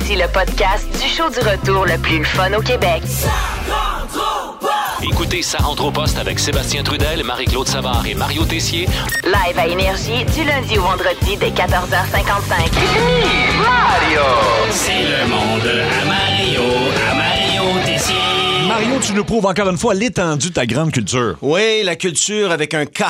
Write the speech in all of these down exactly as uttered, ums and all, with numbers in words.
Voici le podcast du show du retour le plus fun au Québec. Écoutez Ça rentre au poste avec Sébastien Trudel, Marie-Claude Savard et Mario Tessier. Live à Énergie du lundi au vendredi dès quatorze heures cinquante-cinq. Mario! C'est le monde à Mario, à Mario Tessier. Mario, tu nous prouves encore une fois l'étendue de ta grande culture. Oui, la culture avec un K.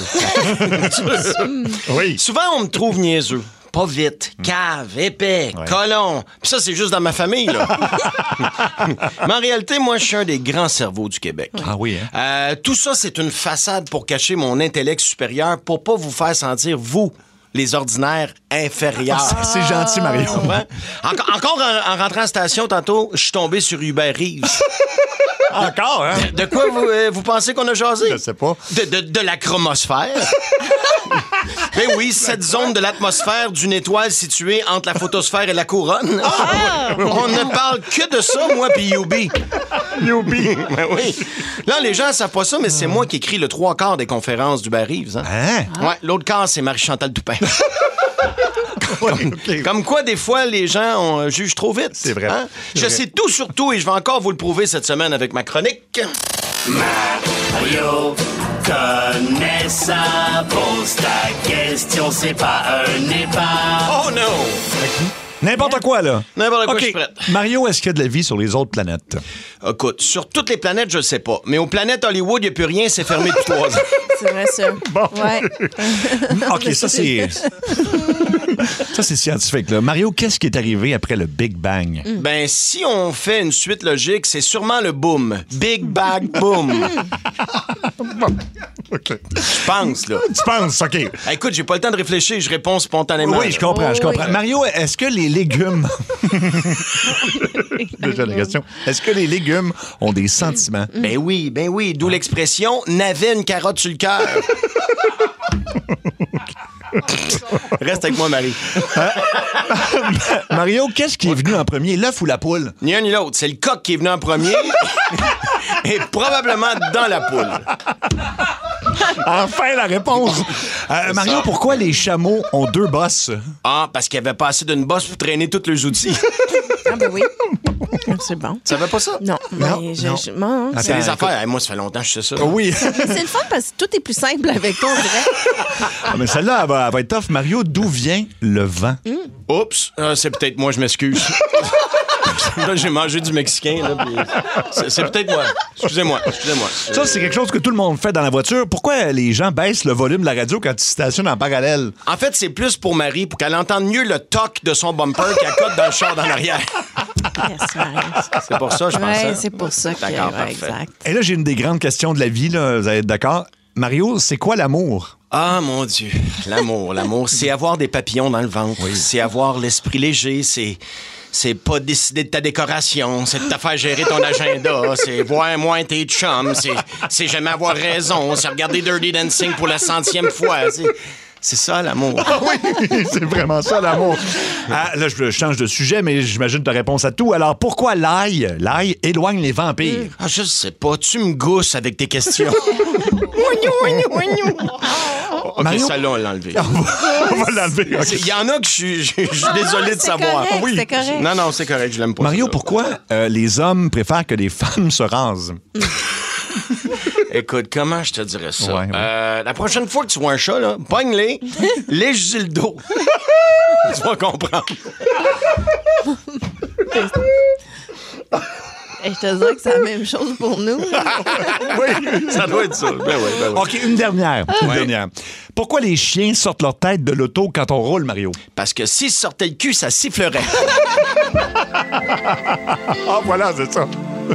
Oui. Souvent, on me trouve niaiseux. Pas vite, cave, épais, ouais. colon. Puis ça, c'est juste dans ma famille, là. Mais en réalité, moi, je suis un des grands cerveaux du Québec. Ah oui, hein? Euh, tout ça, c'est une façade pour cacher mon intellect supérieur pour pas vous faire sentir, vous, les ordinaires inférieurs. Ah, c'est gentil, Mario. Ouais. En- encore en, en rentrant à la station, tantôt, je suis tombé sur Uber Reeves. Encore, hein? De quoi vous, euh, vous pensez qu'on a jasé? Je sais pas. De, de, de la chromosphère. Ben oui, cette zone de l'atmosphère d'une étoile située entre la photosphère et la couronne. Ah! On ne parle que de ça, moi puis Youbi. Youbi. Ben oui. Là, les gens ne savent pas ça, mais c'est moi qui écris le trois quarts des conférences d'Hubert Reeves. Hein? Hein? Ouais, l'autre quart, c'est Marie-Chantal Toupin. Oui, Comme, okay. comme quoi, des fois, les gens on, jugent trop vite. C'est vrai. Hein? C'est je vrai. sais tout sur tout et je vais encore vous le prouver cette semaine avec ma chronique. Mario connaît ça, pose ta question, c'est pas un épave. Oh non! N'importe quoi, là. N'importe quoi, OK. je suis prête. Mario, est-ce qu'il y a de la vie sur les autres planètes? Écoute, sur toutes les planètes, je le sais pas. Mais aux planètes Hollywood, il n'y a plus rien, c'est fermé depuis trois ans. C'est vrai, ça. Bon. Ouais. OK, ça, c'est... ça, c'est scientifique, là. Mario, qu'est-ce qui est arrivé après le Big Bang? Mm. Ben, si on fait une suite logique, c'est sûrement le boom. Big Bang Boom. OK. Je pense, là. Tu penses? OK. Ah, écoute, j'ai pas le temps de réfléchir, je réponds spontanément. Oui, je comprends, je Oh, comprends. oui. Mario, est-ce que les légumes... Déjà la question. Est-ce que les légumes ont des sentiments? Ben oui, ben oui, d'où l'expression « n'avait une carotte sur le cœur ». Reste avec moi, Marie. Mario, qu'est-ce qui est venu en premier, l'œuf ou la poule? Ni un ni l'autre. C'est le coq qui est venu en premier et probablement dans la poule. Enfin, la réponse! Euh, Mario, ça. pourquoi les chameaux ont deux bosses? Ah, parce qu'il n'y avait pas assez d'une bosse pour traîner tous leurs outils. Ah, ben oui. C'est bon. Tu savais pas ça? Non, Non, mais je, non. je- non, Attends, C'est les écoute. affaires. Hey, moi, ça fait longtemps que je sais ça. Oui. mais c'est le fun parce que tout est plus simple avec toi, on dirait. Ah, mais celle-là, elle va, elle va être tough. Mario, d'où vient le vent? Oups, euh, c'est peut-être moi, je m'excuse. Là, j'ai mangé du mexicain. Là, puis c'est, c'est peut-être moi. Excusez-moi, excusez-moi. Ça, c'est quelque chose que tout le monde fait dans la voiture. Pourquoi les gens baissent le volume de la radio quand ils stationnent en parallèle? En fait, c'est plus pour Marie, pour qu'elle entende mieux le toc de son bumper qu'elle cote dans le char dans l'arrière. Merci, Marie. C'est pour ça, je pense. Ouais, hein? c'est pour ça que. D'accord, ouais, parfait. exact. Et là, j'ai une des grandes questions de la vie, là, vous allez être d'accord. Mario, c'est quoi l'amour? Ah, mon Dieu. L'amour, l'amour, c'est avoir des papillons dans le ventre. C'est avoir l'esprit léger, c'est... C'est pas décider de ta décoration, c'est de te faire gérer ton agenda, c'est voir moins tes chums, c'est, c'est jamais avoir raison, c'est regarder Dirty Dancing pour la centième fois. C'est, c'est ça, l'amour. Ah oui, c'est vraiment ça, l'amour. Ah, là, je change de sujet, mais j'imagine ta réponse à tout. Alors, pourquoi l'ail, l'ail éloigne les vampires? Ah, je sais pas, tu me gousses avec tes questions. OK, Mario? celle-là, on l'a enlevé. On va l'enlever. OK. Il y en a que je suis, je, je suis désolé de c'est savoir. correct, c'est correct. Non, non, c'est correct, je l'aime pas. Mario, ça. pourquoi euh, les hommes préfèrent que les femmes se rasent? Écoute, comment je te dirais ça? Ouais, ouais. Euh, la prochaine fois que tu vois un chat, là, pogne-les, lèche-y le dos. Tu vas comprendre. Et je te dirais que c'est la même chose pour nous. Oui, ça doit être ça. Ben oui, ben oui. OK, une dernière. Une Ouais. dernière. Pourquoi les chiens sortent leur tête de l'auto quand on roule, Mario? Parce que s'ils sortaient le cul, ça sifflerait. Ah, voilà, c'est ça.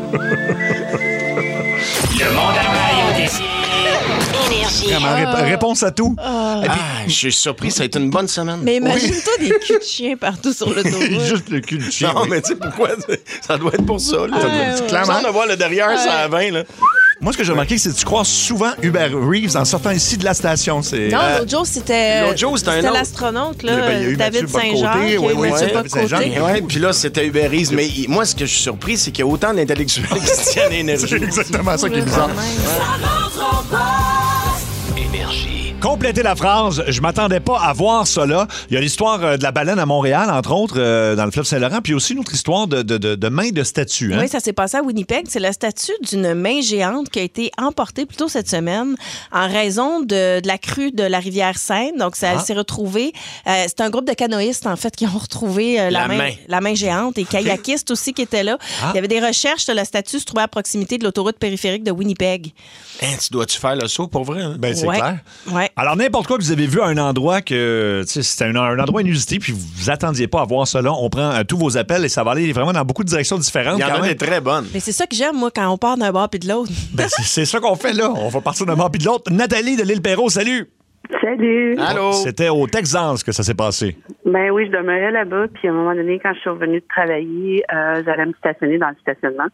Le monde à Mario Tessier. Énergie. Vraiment, rép- réponse à tout. Ah, je suis surpris, ça a été une bonne semaine. Mais imagine-toi des culs de chien partout sur l'autoroute. Juste le cul du chien. Non, oui. mais tu sais pourquoi? Ça doit être pour ça. Là. ouais. Clairement. On va voir le derrière, ça à vingt. Là. Moi, ce que j'ai remarqué, c'est que tu croises souvent Hubert Reeves en sortant ici de la station. C'est, Non, euh, l'autre jour, c'était. l'autre jour, c'était un autre. l'astronaute, Il y a- là, ben, il y a eu David Mathieu Saint-Jean. Bock-Côté, oui, oui, Mathieu ouais, Bock-Côté. Saint-Jean. Ouais, puis là, c'était Uber Eats. Mais il- moi, ce que je suis surpris, c'est qu'il y a autant d'intellectuels qui se tiennent à l'énergie. c'est exactement ça qui est bizarre. Énergie. Complétez la phrase. Je m'attendais pas à voir ça là. Il y a l'histoire euh, de la baleine à Montréal, entre autres, euh, dans le fleuve Saint-Laurent, puis aussi une autre histoire de, de, de, de main de statue. Hein? Oui, ça s'est passé à Winnipeg. C'est la statue d'une main géante qui a été emportée plus tôt cette semaine en raison de, de la crue de la rivière Seine. Donc, ça Ah. s'est retrouvé. Euh, c'est un groupe de canoïstes, en fait, qui ont retrouvé euh, la, La main, main. la main géante et kayakistes aussi qui étaient là. Ah. Il y avait des recherches. La statue se trouvait à proximité de l'autoroute périphérique de Winnipeg. Hein, tu dois-tu faire le saut pour vrai? Hein? Ben, c'est Ouais. clair. Ouais. Alors, n'importe quoi que vous avez vu à un endroit que, tu sais, c'était un, un endroit inusité, puis vous vous attendiez pas à voir ça là, on prend euh, tous vos appels et ça va aller vraiment dans beaucoup de directions différentes. Il y en quand a même. des très bonnes. Mais c'est ça que j'aime, moi, quand on part d'un bord puis de l'autre. Ben, c'est, c'est ça qu'on fait là. On va partir d'un bord puis de l'autre. Nathalie de l'île Perrot, salut! Salut! Allô? C'était au Texas que ça s'est passé. Ben oui, je demeurais là-bas, puis à un moment donné, quand je suis revenue de travailler, euh, j'allais me stationner dans le stationnement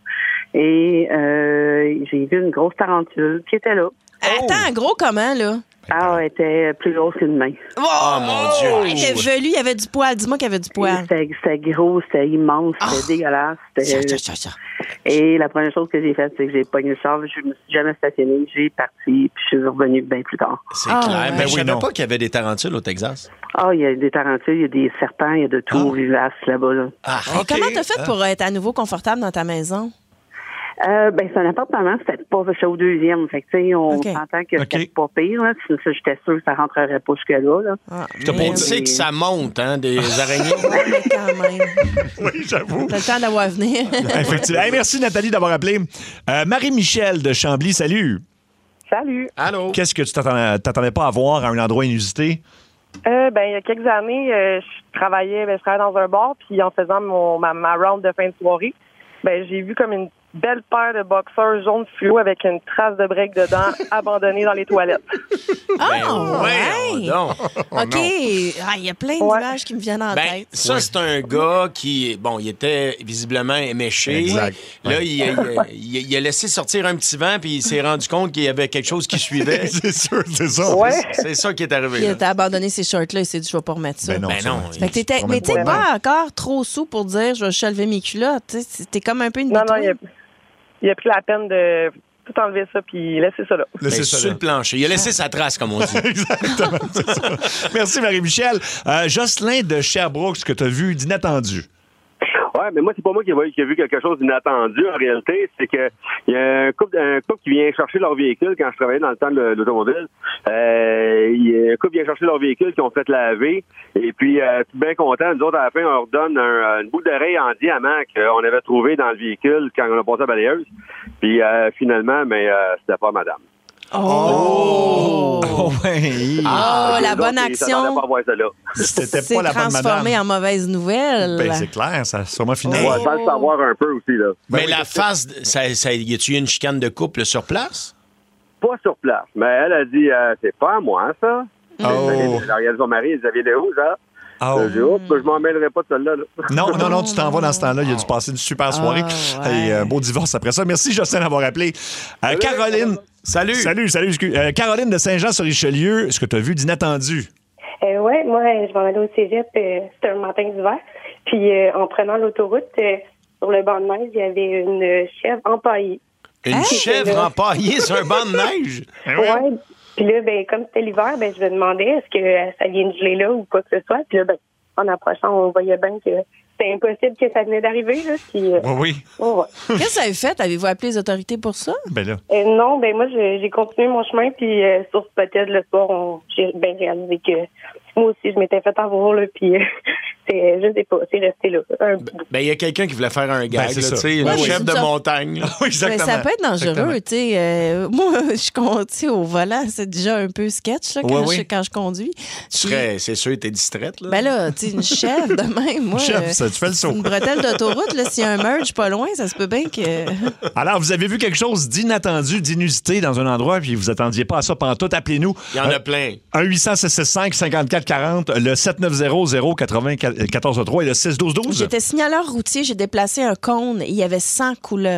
et euh, j'ai vu une grosse tarentule qui était là. Attends, gros comment, là? Ah, elle était plus grosse qu'une main. Oh, mon Dieu! Il était velu, il y avait du poil. Dis-moi qu'il y avait du poil. C'était, c'était gros, c'était immense, c'était dégueulasse. C'était... Cha, cha, cha, cha. Et la première chose que j'ai faite, c'est que j'ai pogné le char, je me suis jamais stationnée, j'ai parti, puis je suis revenue bien plus tard. C'est Ah, clair. ouais. Mais Ben je oui, savais non. pas qu'il y avait des tarentules au Texas. Ah, il y a des tarentules, il y a des serpents, il y a de tout Ah. vivace là-bas, là. Ah, Mais OK. Comment t'as fait pour être à nouveau confortable dans ta maison? Euh, ben, c'est un appartement, c'était pas fait au deuxième. Fait que, tu sais, on OK. s'entend que OK. c'était pas pire, là. Sinon, ça, j'étais sûre que ça rentrerait pas jusque-là, là. Ah, On mais- sait que ça monte, hein, des araignées. Ouais, mais quand même. Oui, j'avoue. T'as le temps d'avoir venir. Effectivement. Hey, merci Nathalie d'avoir appelé. Euh, Marie-Michel de Chambly, salut. Salut. Allô? Qu'est-ce que tu t'attendais, t'attendais pas à voir à un endroit inusité? Euh, ben, il y a quelques années, euh, je travaillais, ben, je travaillais dans un bar, puis en faisant mon, ma, ma round de fin de soirée, ben, j'ai vu comme une belle paire de boxeurs jaunes fluo avec une trace de break dedans, abandonnée dans les toilettes. Ah, Ben, ouais. voyons donc. OK. Ah, il y a plein Ouais. d'images qui me viennent en Ben, tête. ça, c'est un gars qui, bon, il était visiblement éméché. Exact. Là, il, il- il- il a laissé sortir un petit vent, puis il s'est rendu compte qu'il y avait quelque chose qui suivait. C'est sûr, c'est ça. Ouais. C'est ça qui est arrivé. Il là. a abandonné ses shorts-là, il s'est dit, je vais pas remettre ça. Ben non, Ben ça, non. c'est- Fait que t'étais, c'est mais pas t'es même pas encore trop sous pour dire, je vais juste lever mes culottes. Tu sais, T'es comme un peu une Non, non, il a, bitouille. il a pris la peine de tout enlever ça, puis laisser ça là. Ben, Laissez ça sur là. le plancher. Il a laissé sa trace, comme on dit. Exactement, c'est ça. Merci Marie-Michel. Euh, Jocelyn de Sherbrooke, ce que tu as vu d'inattendu. Ouais, mais moi, c'est pas moi qui ai, qui ai vu quelque chose d'inattendu, en réalité. C'est que il y a un couple, un couple qui vient chercher leur véhicule quand je travaillais dans le temps de l'automobile. Euh, il y a un couple qui vient chercher leur véhicule qui ont fait laver. Et puis, euh, tout bien content, nous autres, à la fin, on leur donne un, une boule d'oreille en diamant qu'on avait trouvé dans le véhicule quand on a passé la balayeuse. Puis, euh, finalement, mais euh, c'était pas madame. Oh! Oh, ouais. Ah, la Les bonne autres, ils s'attendaient action. pas à voir ça là. C'était C'est pas la bonne madame. transformé en mauvaise nouvelle. Ben, c'est clair, ça a sûrement fini. On va le savoir un peu aussi, là. Mais la face, ça, ça, y a-tu eu une chicane de couple sur place? Pas sur place. Mais elle a dit, euh, c'est pas à moi, ça. Oh. Alors, il y a son mari, Xavier Léo, ça. Oh. J'ai dit, oh, je m'en mêlerai pas de celle-là. Là. Non, non, non, tu t'en vas dans ce temps-là. Il a dû passer une super soirée. Ah, ouais. Et euh, beau divorce après ça. Merci, Jocelyn, d'avoir appelé. Euh, Caroline. Salut. Salut, salut. excuse- euh, Caroline de Saint-Jean-sur-Richelieu, ce que tu as vu d'inattendu? Euh, ouais, moi, je m'en allais au cégep, euh, c'était un matin d'hiver. Puis, euh, en prenant l'autoroute, euh, sur le banc de neige, il y avait une euh, chèvre empaillée. Une chèvre empaillée sur un banc de neige? Ouais. Puis là, ben, comme c'était l'hiver, ben, je me demandais est-ce que euh, ça vient de geler là ou quoi que ce soit. Puis là, ben, en approchant, on voyait bien que c'était impossible que ça venait d'arriver, là. Puis, euh, Oui, oui. oh, ouais. Qu'est-ce que ça avait fait? Avez-vous appelé les autorités pour ça? Ben là. Euh, non, ben, moi, je- j'ai continué mon chemin. Puis, euh, sur Spotted, le soir, on- j'ai bien réalisé que moi aussi, je m'étais fait avoir, là. Puis, euh, c'est, je sais pas, c'est resté là. Un bout. Ben, il y a quelqu'un qui voulait faire un gag, Ben, c'est là, ça. tu sais, Ouais, une mais chèvre c'est de ça. montagne. là. Oui, Mais exactement. ça peut être dangereux, Exactement. tu sais. euh, moi, je compte, tu sais, au volant, c'est déjà un peu sketch là, quand, Ouais, je, oui. quand je conduis. Tu Puis, serais, c'est sûr, t'es distraite, là. Ben là, tu sais, une chèvre de même, moi. Chèvre, euh, ça, tu fais le saut. Une bretelle d'autoroute, là, s'il y a un merge pas loin, ça se peut bien que. Alors, vous avez vu quelque chose d'inattendu, d'inusité dans un endroit, puis vous attendiez pas à ça pendant tout. Appelez-nous. Il y en a Euh, plein. un huit cent six cent soixante-cinq cinquante-quatre quarante, le sept neuf zéro zéro quatre-vingt-quatorze trois et le six douze douze. J'étais signaleur routier, j'ai déplacé un cône et il y avait cent couleuvres.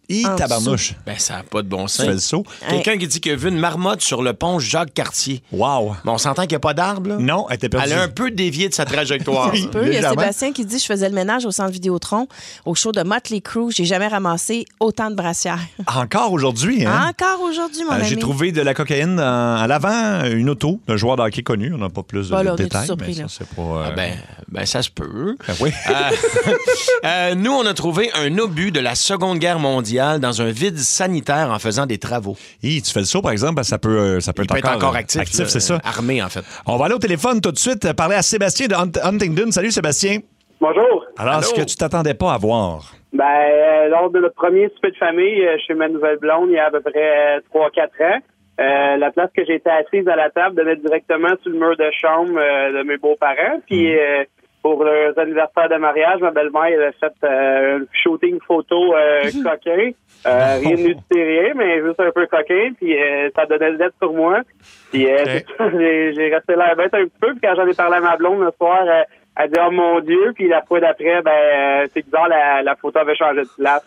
Hi, tabarnouche. Ben, ça n'a pas de bon sens. Tu fais le saut. Quelqu'un qui dit qu'il a vu une marmotte sur le pont Jacques-Cartier. Wow. Bon, on s'entend qu'il n'y a pas d'arbre, là? Non, elle était perdue. Elle a un peu dévié de sa trajectoire. Un peu. Il y a Sébastien qui dit « Je faisais le ménage au centre Vidéotron, au show de Motley Crue. J'ai jamais ramassé autant de brassières. » Encore aujourd'hui, hein? Encore aujourd'hui, mon euh, ami. J'ai trouvé de la cocaïne en, à l'avant, une auto d'un joueur de hockey connu. On n'a pas plus de, bah, là, de détails, surpris, mais là. ça, c'est pas... Euh... Ah ben, ben, ça se peut. Ben oui. euh, euh, nous, on a trouvé un obus de la Seconde Guerre mondiale dans un vide sanitaire en faisant des travaux. Hi, tu fais le saut, par exemple, ça peut, euh, ça peut, Il être, peut encore, être encore actif. actif là, c'est ça. Armé, en fait. On va aller au téléphone tout de suite euh, parler à Sébastien de Hunt- Huntingdon. Salut, Sébastien. Bonjour. Alors, Allô? ce que tu t'attendais pas à voir? Ben, euh, lors de notre premier souper de famille euh, chez ma nouvelle blonde, il y a à peu près trois quatre ans, euh, la place que j'étais assise à la table donnait directement sur le mur de chambre euh, de mes beaux-parents. Puis, euh, pour leurs anniversaires de mariage, ma belle-mère elle avait fait euh, un shooting photo euh, coquin. Euh, rien de rien, mais juste un peu coquin. Puis, euh, ça donnait le lettre sur moi. Puis, euh, Okay. j'ai, j'ai resté là bête un petit peu. Puis, quand j'en ai parlé à ma blonde le soir... Euh, elle dit « Oh mon Dieu », puis la fois d'après, ben euh, c'est bizarre, la, la photo avait changé de place.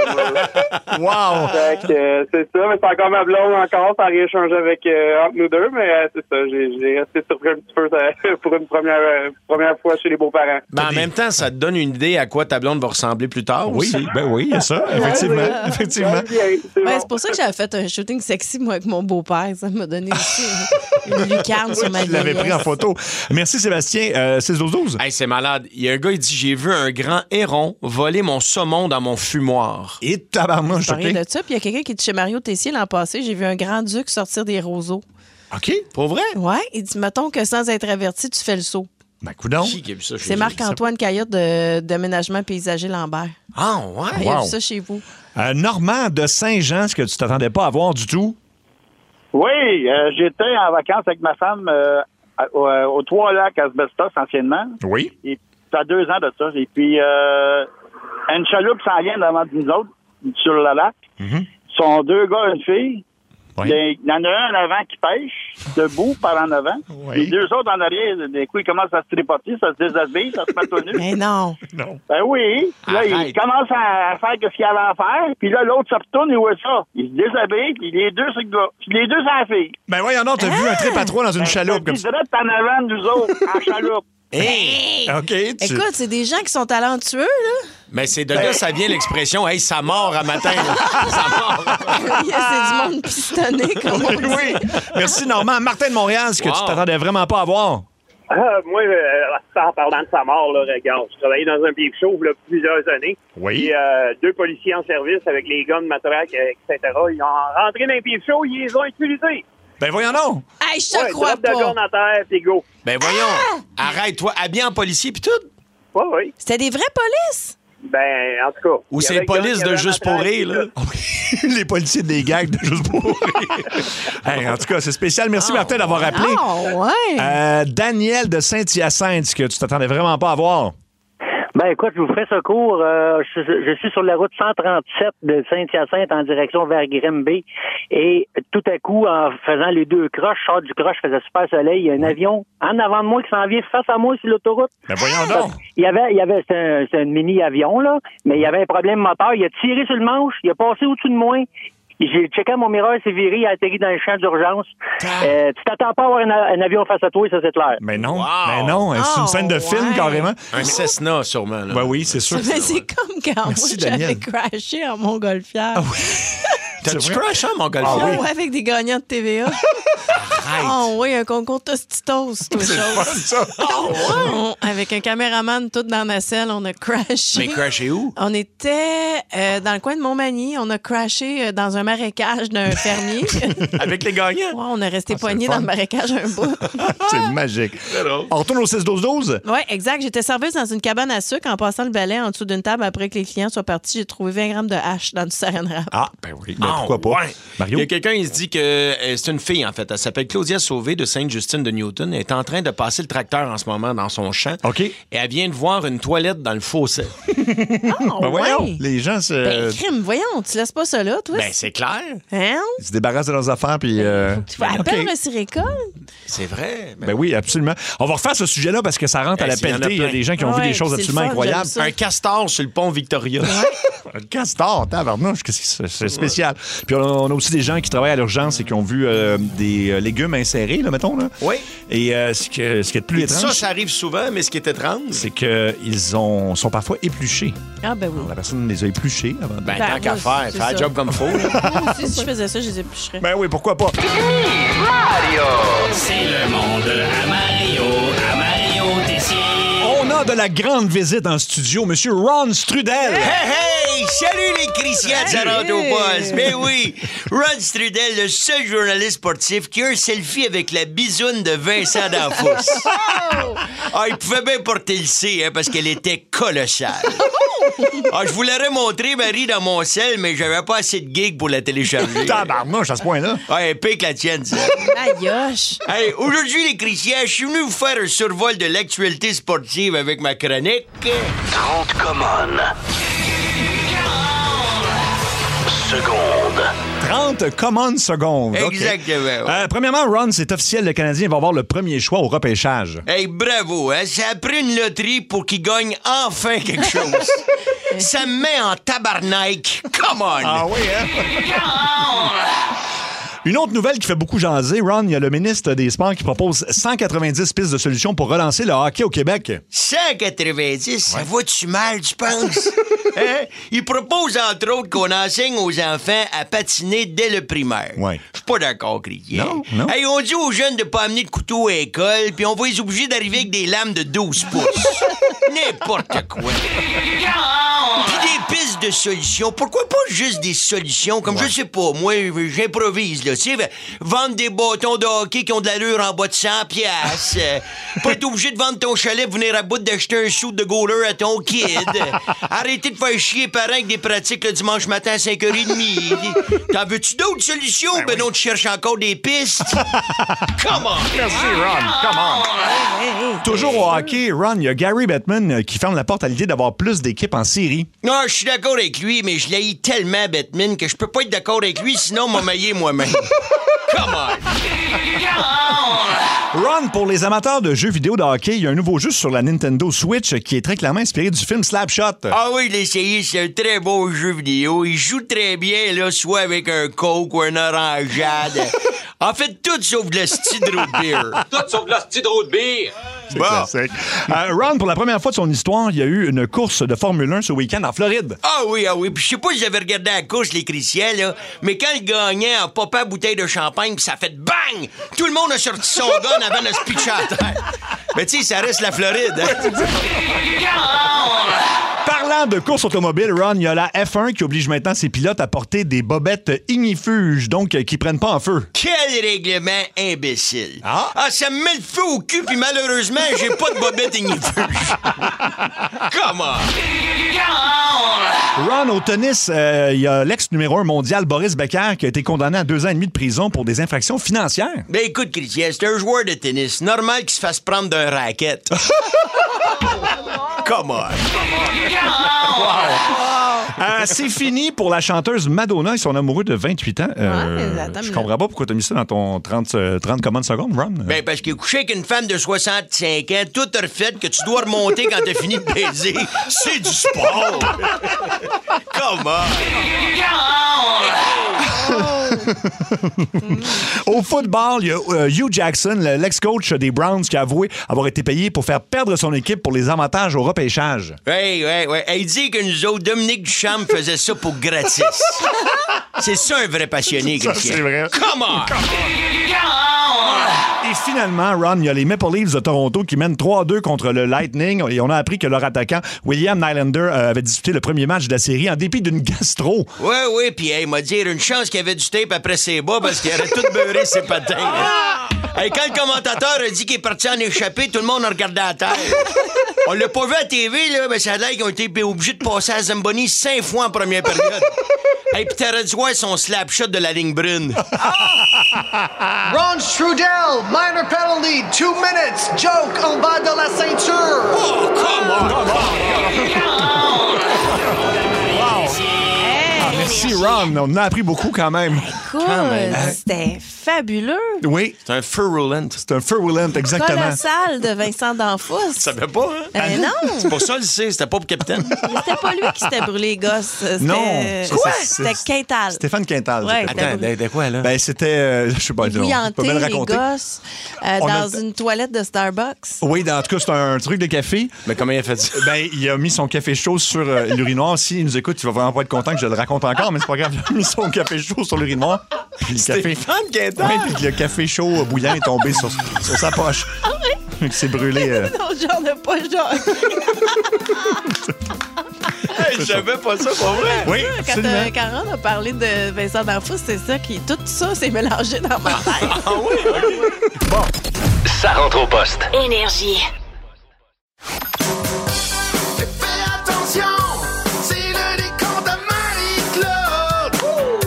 Euh, wow! Fait que, euh, c'est ça, mais c'est encore ma blonde encore, ça n'a rien changé avec euh, entre nous deux, mais euh, c'est ça, j'ai, j'ai resté surpris un petit peu euh, pour une première euh, première fois chez les beaux-parents. Ben, en même temps, ça te donne une idée à quoi ta blonde va ressembler plus tard Oui, aussi. ben oui, il y a ça, effectivement. effectivement. Ouais, bien, c'est, Ouais, bon. c'est pour ça que j'avais fait un shooting sexy, moi, avec mon beau-père. Ça m'a donné aussi une lucarne sur ma Tu l'avais pris en vieillesse. photo. Merci, Sébastien. Euh, six douze douze. Hey, c'est malade. Il y a un gars, il dit « J'ai vu un grand héron voler mon saumon dans mon fumoir. » Et tabarnouche, C'est pas rien OK? de ça. Puis il y a quelqu'un qui dit chez Mario Tessier l'an passé, j'ai vu un grand-duc sortir des roseaux. OK. Pour vrai? Ouais, il dit mettons que sans être averti, tu fais le saut. Ben, coudonc. Qui qui a vu ça chez C'est eux? Marc-Antoine Caillotte de d'aménagement paysager Lambert. Ah, ouais? Il a Wow. vu ça chez vous. Euh, Normand de Saint-Jean, ce que tu t'attendais pas à voir du tout? Oui, euh, j'étais en vacances avec ma femme euh, à- au, euh, aux Trois-Lacs Asbestos, anciennement. Oui. Et ça a deux ans de ça. Et puis, euh, une chaloupe s'en vient devant nous autres, sur le lac. Mhm. Sont deux gars et une fille. Oui. Il y en a un en avant qui pêche, debout, par en avant. Oui. Les deux autres en arrière, des coups, ils commencent à se tripoter, ça se déshabille, ça se met tout nu. Mais non. Non. Ben oui. Là, Arrête. il commence à faire ce qu'il avait à faire. Puis là, l'autre se retourne, il voit ça. Il se déshabille, puis les deux, c'est le gars. Puis les deux, c'est la fille. Ben voyons donc, t'as vu un trip à trois dans une chaloupe comme Puis ça. direct en avant de nous autres, en chaloupe. Hey! OK. Tu... Écoute, c'est des gens qui sont talentueux, là. Mais c'est de là ça vient l'expression « Hey, ça mord à matin. » Ça mord. C'est du monde pistonné, comme on Oui, dit. oui. Merci, Normand. Martin de Montréal, ce que Wow. tu t'attendais vraiment pas à voir. Ah, moi, euh, en parlant de sa mort, là, regarde, je travaillais dans un pipe show là, plusieurs années. Oui. Puis, euh, deux policiers en service avec les guns, matraques, et cetera. Ils ont rentré dans un pipe show, ils les ont utilisés. Ben voyons donc. Hey, je te Ouais, crois drop de pas. gun à terre, puis go. Ben voyons. Arrête, toi, habillé en policier puis tout. Oui, oui. C'était des vraies polices. Ben, en tout cas. Ou il y c'est avait le le gun, police il y de avait Juste la pour matraque, rire, là. Les policiers des gags de juste pour rire. Hey, en tout cas, c'est spécial. Merci, Ah, Martin, d'avoir appelé. Ah, ouais. Euh, Daniel de Saint-Hyacinthe, ce que tu t'attendais vraiment pas à voir. Ben écoute, je vous ferai secours. Euh, je, je suis sur la route cent trente-sept de Saint-Hyacinthe en direction vers Grimby. Et tout à coup, en faisant les deux croches, je sors du croche, faisait super soleil, il y a un avion en avant de moi qui s'en vient face à moi sur l'autoroute. Ben voyons donc. Il y avait, il y avait, c'est un, c'est un mini-avion, là, mais il y avait un problème moteur. Il a tiré sur le manche, il a passé au-dessus de moi. J'ai checké mon miroir, c'est viré, il a atterri dans le champ d'urgence. Euh, tu t'attends pas à avoir un, un avion face à toi, ça c'est clair. Mais non, mais non, c'est une scène de film ouais. carrément. Un Cessna, sûrement. Là. Ben oui, c'est sûr. Mais c'est comme quand Merci, moi, j'avais Daniel. crashé en montgolfière. Ah oui. T'as-tu crash, hein, mon golfier? Ah ouais, avec des gagnants de T V A. Arrête. Oh oui, un concours Tostitos, tout C'est chose. fun, ça. On- avec un caméraman tout dans la selle, on a crashé. Mais crashé où? On était euh, dans le coin de Montmagny. On a crashé euh, dans un marécage d'un fermier. Avec les gagnants? Ouais, on est resté Ah, c'est poignés le fun. dans le marécage un bout. C'est magique. On retourne au six douze douze. Oui, exact. J'étais serveuse dans une cabane à sucre en passant le balai en dessous d'une table après que les clients soient partis. J'ai trouvé vingt grammes de hache dans du saran wrap. Ah, ben oui, ben Ah, pourquoi pas. ouais. Mario? Il y a quelqu'un, il se dit que euh, c'est une fille, en fait. Elle s'appelle Claudia Sauvé de Sainte-Justine de Newton. Elle est en train de passer le tracteur en ce moment dans son champ. OK. Et elle vient de voir une toilette dans le fossé. Oh, Ben voyons, ouais. les gens se, Ben, crime, voyons, tu laisses pas ça là, toi? Ben, c'est clair. Hein? ils se débarrassent de leurs affaires. Puis, euh, Tu vas OK. appelle le Siricole? C'est vrai. Ben oui, absolument. On va refaire ce sujet-là parce que ça rentre à Eh, la s'il y en a pelletée. Il y a plein. des gens qui ont Ouais, vu des choses c'est le absolument fun, incroyables. j'aime ça. Un castor sur le pont Victoria. Un castor, tabarnouche, qu'est-ce que c'est, c'est spécial. Puis on a aussi des gens qui travaillent à l'urgence et qui ont vu euh, des euh, légumes insérés, là, mettons. Là. Oui. Et euh, ce, que, ce qui est le plus étrange... Ça, ça arrive souvent, mais ce qui est étrange... c'est qu'ils ont, sont parfois épluchés. Ah, ben oui. Alors, la personne les a épluchés avant de... Ben, Ben, tant qu'à moi, faire, c'est faire ça. un job comme faut. Moi aussi, si je faisais ça, je les éplucherais. Ben oui, pourquoi pas? Mario! C'est le monde à Mario, à Mario Tessier. On a de la grande visite en studio, Monsieur Ron Strudel. Hey, hey! Salut les Christians de Toronto Buzz! Mais oui, Ron Strudel, le seul journaliste sportif qui a un selfie avec la bisoune de Vincent D'Anfos. Ah, il pouvait bien porter le C, hein, parce qu'elle était colossale. Ah, je vous l'aurais montré, Marie, dans mon sel, mais j'avais pas assez de gigs pour la télécharger. Tabarnouche, à ce point-là. Ah, elle pique la tienne, ça. Aïoche. Hey, aujourd'hui, les Christians, je suis venu vous faire un survol de l'actualité sportive avec ma chronique. trente communs. Secondes. trente common secondes. OK. Exactement. ouais. Euh, premièrement, Ron, c'est officiel, le Canadien va avoir le premier choix au repêchage. Hey, bravo, hein? Ça a pris une loterie pour qu'il gagne enfin quelque chose. Ça me met en tabarnak. Come on! Ah oui, hein? Une autre nouvelle qui fait beaucoup jaser, Ron, il y a le ministre des Sports qui propose cent quatre-vingt-dix pistes de solutions pour relancer le hockey au Québec. cent quatre-vingt-dix, ça va-tu mal, tu penses? Hein? Il propose, entre autres, qu'on enseigne aux enfants à patiner dès le primaire. Ouais. Je suis pas d'accord, Christian. Non, non. Hey, on dit aux jeunes de pas amener de couteau à l'école, puis on va les obliger d'arriver avec des lames de douze pouces. N'importe quoi. Puis des pistes de solutions. Pourquoi pas juste des solutions? Comme, je sais pas, moi, j'improvise, là. Tu sais, vendre des bâtons de hockey qui ont de l'allure en bas de cent piastres. Euh, pas être obligé de vendre ton chalet pour venir à bout d'acheter un suit de goaler à ton kid. Arrêtez de faire chier les parents avec des pratiques le dimanche matin à cinq heures trente. T'en veux-tu d'autres solutions? Ben, ben non, tu cherches encore des pistes. Come on! Merci, Ron. Come on. Toujours au hockey, Ron, il y a Gary Bettman euh, qui ferme la porte à l'idée d'avoir plus d'équipes en série. Non, je suis d'accord avec lui, mais je l'haïs tellement, Bettman, que je peux pas être d'accord avec lui, sinon m'a maillé moi-même. Come on! Ron, pour les amateurs de jeux vidéo de hockey, il y a un nouveau jeu sur la Nintendo Switch qui est très clairement inspiré du film Slapshot. Ah oui, l'essayer, c'est un très beau jeu vidéo. Il joue très bien, là, soit avec un coke ou un orangeade. En fait, tout sauf de la cidre de beer. Tout sauf de la cidre de bière. C'est classique. Euh, Ron, pour la première fois de son histoire, il y a eu une course de Formule un ce week-end en Floride. Ah oui, ah oui. Puis je sais pas si j'avais regardé la course, les Christians, là, mais quand il gagnait en popant bouteille de champagne, puis ça a fait bang! Tout le monde a sorti son gun avant de se pitcher à terre. Mais tu sais, ça reste la Floride, hein? Parlant de course automobile, Ron, il y a la F un qui oblige maintenant ses pilotes à porter des bobettes ignifuges, donc euh, qui prennent pas en feu. Quel règlement imbécile. Ah? Ah, ça me met le feu au cul, puis malheureusement, j'ai pas de bobette ignifuge. Comment? Ron, au tennis, euh, il y a l'ex numéro un mondial Boris Becker qui a été condamné à deux ans et demi de prison pour des infractions financières. Ben écoute, Christian, c'est un joueur de tennis. Normal qu'il se fasse prendre d'un racket. Come on. Euh, c'est fini pour la chanteuse Madonna et son amoureux de vingt-huit ans. Euh, Ouais, attends, je mais- comprends pas pourquoi t'as mis ça dans ton trente, euh, trente commandes secondes, Ron. Ben parce qu'il est couché avec une femme de soixante-cinq ans, toute refaite, que tu dois remonter quand t'as fini de baiser. C'est du sport. Comment? Au football, il y a euh, Hugh Jackson, le- l'ex-coach des Browns, qui a avoué avoir été payé pour faire perdre son équipe pour les avantages au repêchage. Oui, oui, oui. Il dit que nous autres, Dominique Duchamp faisait ça pour gratis. C'est ça un vrai passionné, Ça, Christian. c'est vrai. Come on! Et finalement, Ron, il y a les Maple Leafs de Toronto qui mènent trois à deux contre le Lightning. Et on a appris que leur attaquant, William Nylander, euh, avait disputé le premier match de la série en dépit d'une gastro. Oui, oui, puis hey, il m'a dit une chance qu'il y avait du tape après ses bas parce qu'il aurait tout beurré ses patins. Hein. Hey, quand le commentateur a dit qu'il est parti en échappée, tout le monde a regardé à terre. On l'a pas vu à T V, là, mais ça a l'air qu'ils ont été obligés de passer à Zamboni cinq fois en première période. Hey, pis t'aurais dû voir son slap shot de la ligne brune. Ron Strudel, minor penalty, two minutes, joke en bas de la ceinture. Oh, come on! Ah, merci, Ron. On en a appris beaucoup quand même. Écoute, c'était fabuleux. Oui. C'est un furulent. C'est un furulent, exactement. Colossal de Vincent D'Anfos. Tu savais pas, hein? Euh, non. C'est pour ça, le sait, c'était pas pour capitaine. C'était pas lui qui s'était brûlé les gosses. C'était... Non. Quoi? C'est- C'était Quintal. Stéphane Quintal. Ouais, c'était Attends, de, de quoi, là? Ben, c'était, euh, je sais pas, Il non, je peux bouillantait bien le les raconter. gosses euh, On dans a- une toilette de Starbucks. Oui, dans, en tout cas, c'est un truc de café. Mais comment il a fait ça? Ben, il a mis son café chaud sur euh, l'urinoir. S'il nous écoute, il va vraiment pas être content que je le raconte encore, mais c'est pas grave. Il a mis son café chaud sur l'urinoir. Puis le café. Stéphane Quintal? Oui, puis le café chaud euh, bouillant est tombé sur, sur sa poche. Il s'est brûlé. euh, Non, j'en ai pas, genre. Hey, j'avais pas ça pour vrai. Oui, Quand absolument. euh, Caron a parlé de Vincent D'Anfos, c'est ça qui. Tout ça s'est mélangé dans ma tête. Ah oui, OK. Bon. Ça rentre au poste. Énergie. Fais attention, c'est le décompte de Marie-Claude.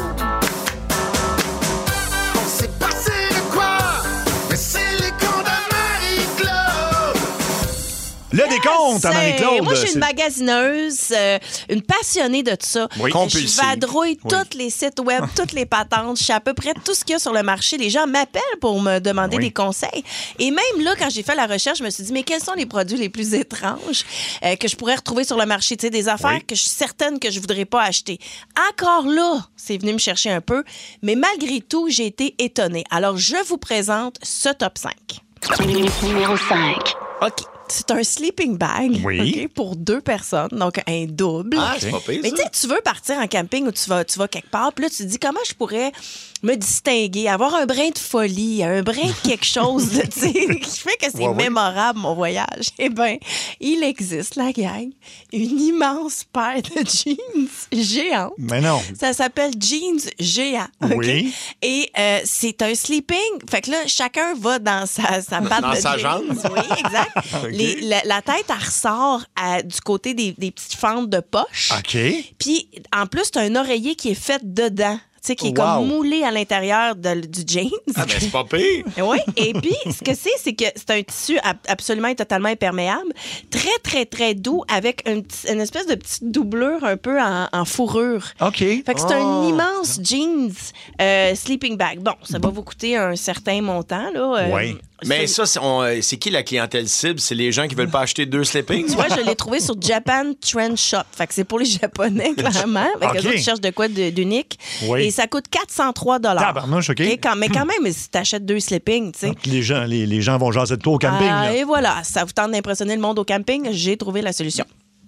On s'est passé de quoi, mais c'est le décompte de Marie-Claude. Le décompte à C'est- Marie-Claude. Moi, je suis c'est- une magasineuse, euh, une passionnée de tout ça. Oui. Je Compulsive. vadrouille Oui. tous les sites web, toutes les patentes. Je sais à peu près tout ce qu'il y a sur le marché. Les gens m'appellent pour me demander Oui. des conseils. Et même là, quand j'ai fait la recherche, je me suis dit, mais quels sont les produits les plus étranges euh, que je pourrais retrouver sur le marché? Tu sais, des affaires Oui. que je suis certaine que je voudrais pas acheter. Encore là, c'est venu me chercher un peu. Mais malgré tout, j'ai été étonnée. Alors, je vous présente ce top cinq. Numéro cinq. OK. C'est un sleeping bag Oui. OK, pour deux personnes, donc un double. Ah, c'est pas pire, Mais ça. tu sais, tu veux partir en camping ou tu vas, tu vas quelque part, puis là, tu te dis comment je pourrais me distinguer, avoir un brin de folie, un brin de quelque chose, là, tu sais, qui fait que c'est Ouais, ouais. mémorable, mon voyage. Eh bien, il existe, la gang, une immense paire de jeans géantes. Mais non. Ça s'appelle jeans géants. OK? Oui. Et euh, c'est un sleeping. Fait que là, chacun va dans sa, sa patte Dans de sa jeans. jambe. Oui, exact. Les- la, la tête, elle ressort à- du côté des, des petites fentes de poche. OK. Puis, en plus, tu as un oreiller qui est fait dedans. Tu sais, qui est Wow. comme moulé à l'intérieur de- du jeans. Ah, ben, c'est pas pire. Oui, et puis, ce que c'est, c'est que c'est un tissu ab- absolument et totalement imperméable, très, très, très doux, avec une, petit- une espèce de petite doublure un peu en, en fourrure. OK. Fait que c'est un Oh. immense jeans euh, sleeping bag. Bon, ça va vous coûter un certain montant, là. euh, Oui. Mais c'est- ça, c'est, on, euh, c'est qui la clientèle cible? C'est les gens qui veulent pas acheter deux sleepings? Tu vois, je l'ai trouvé sur Japan Trend Shop. Fait que c'est pour les Japonais, clairement. Avec OK. eux autres qui cherchent de quoi de- d'unique. Oui. Et ça coûte quatre cent trois dollars. Tabarnouche, OK. Quand, mais quand même, si t'achètes deux sleepings, tu sais. Donc, les gens, les, les gens vont jaser de toi au camping. Ah, là. et voilà, ça vous tente d'impressionner le monde au camping, j'ai trouvé la solution.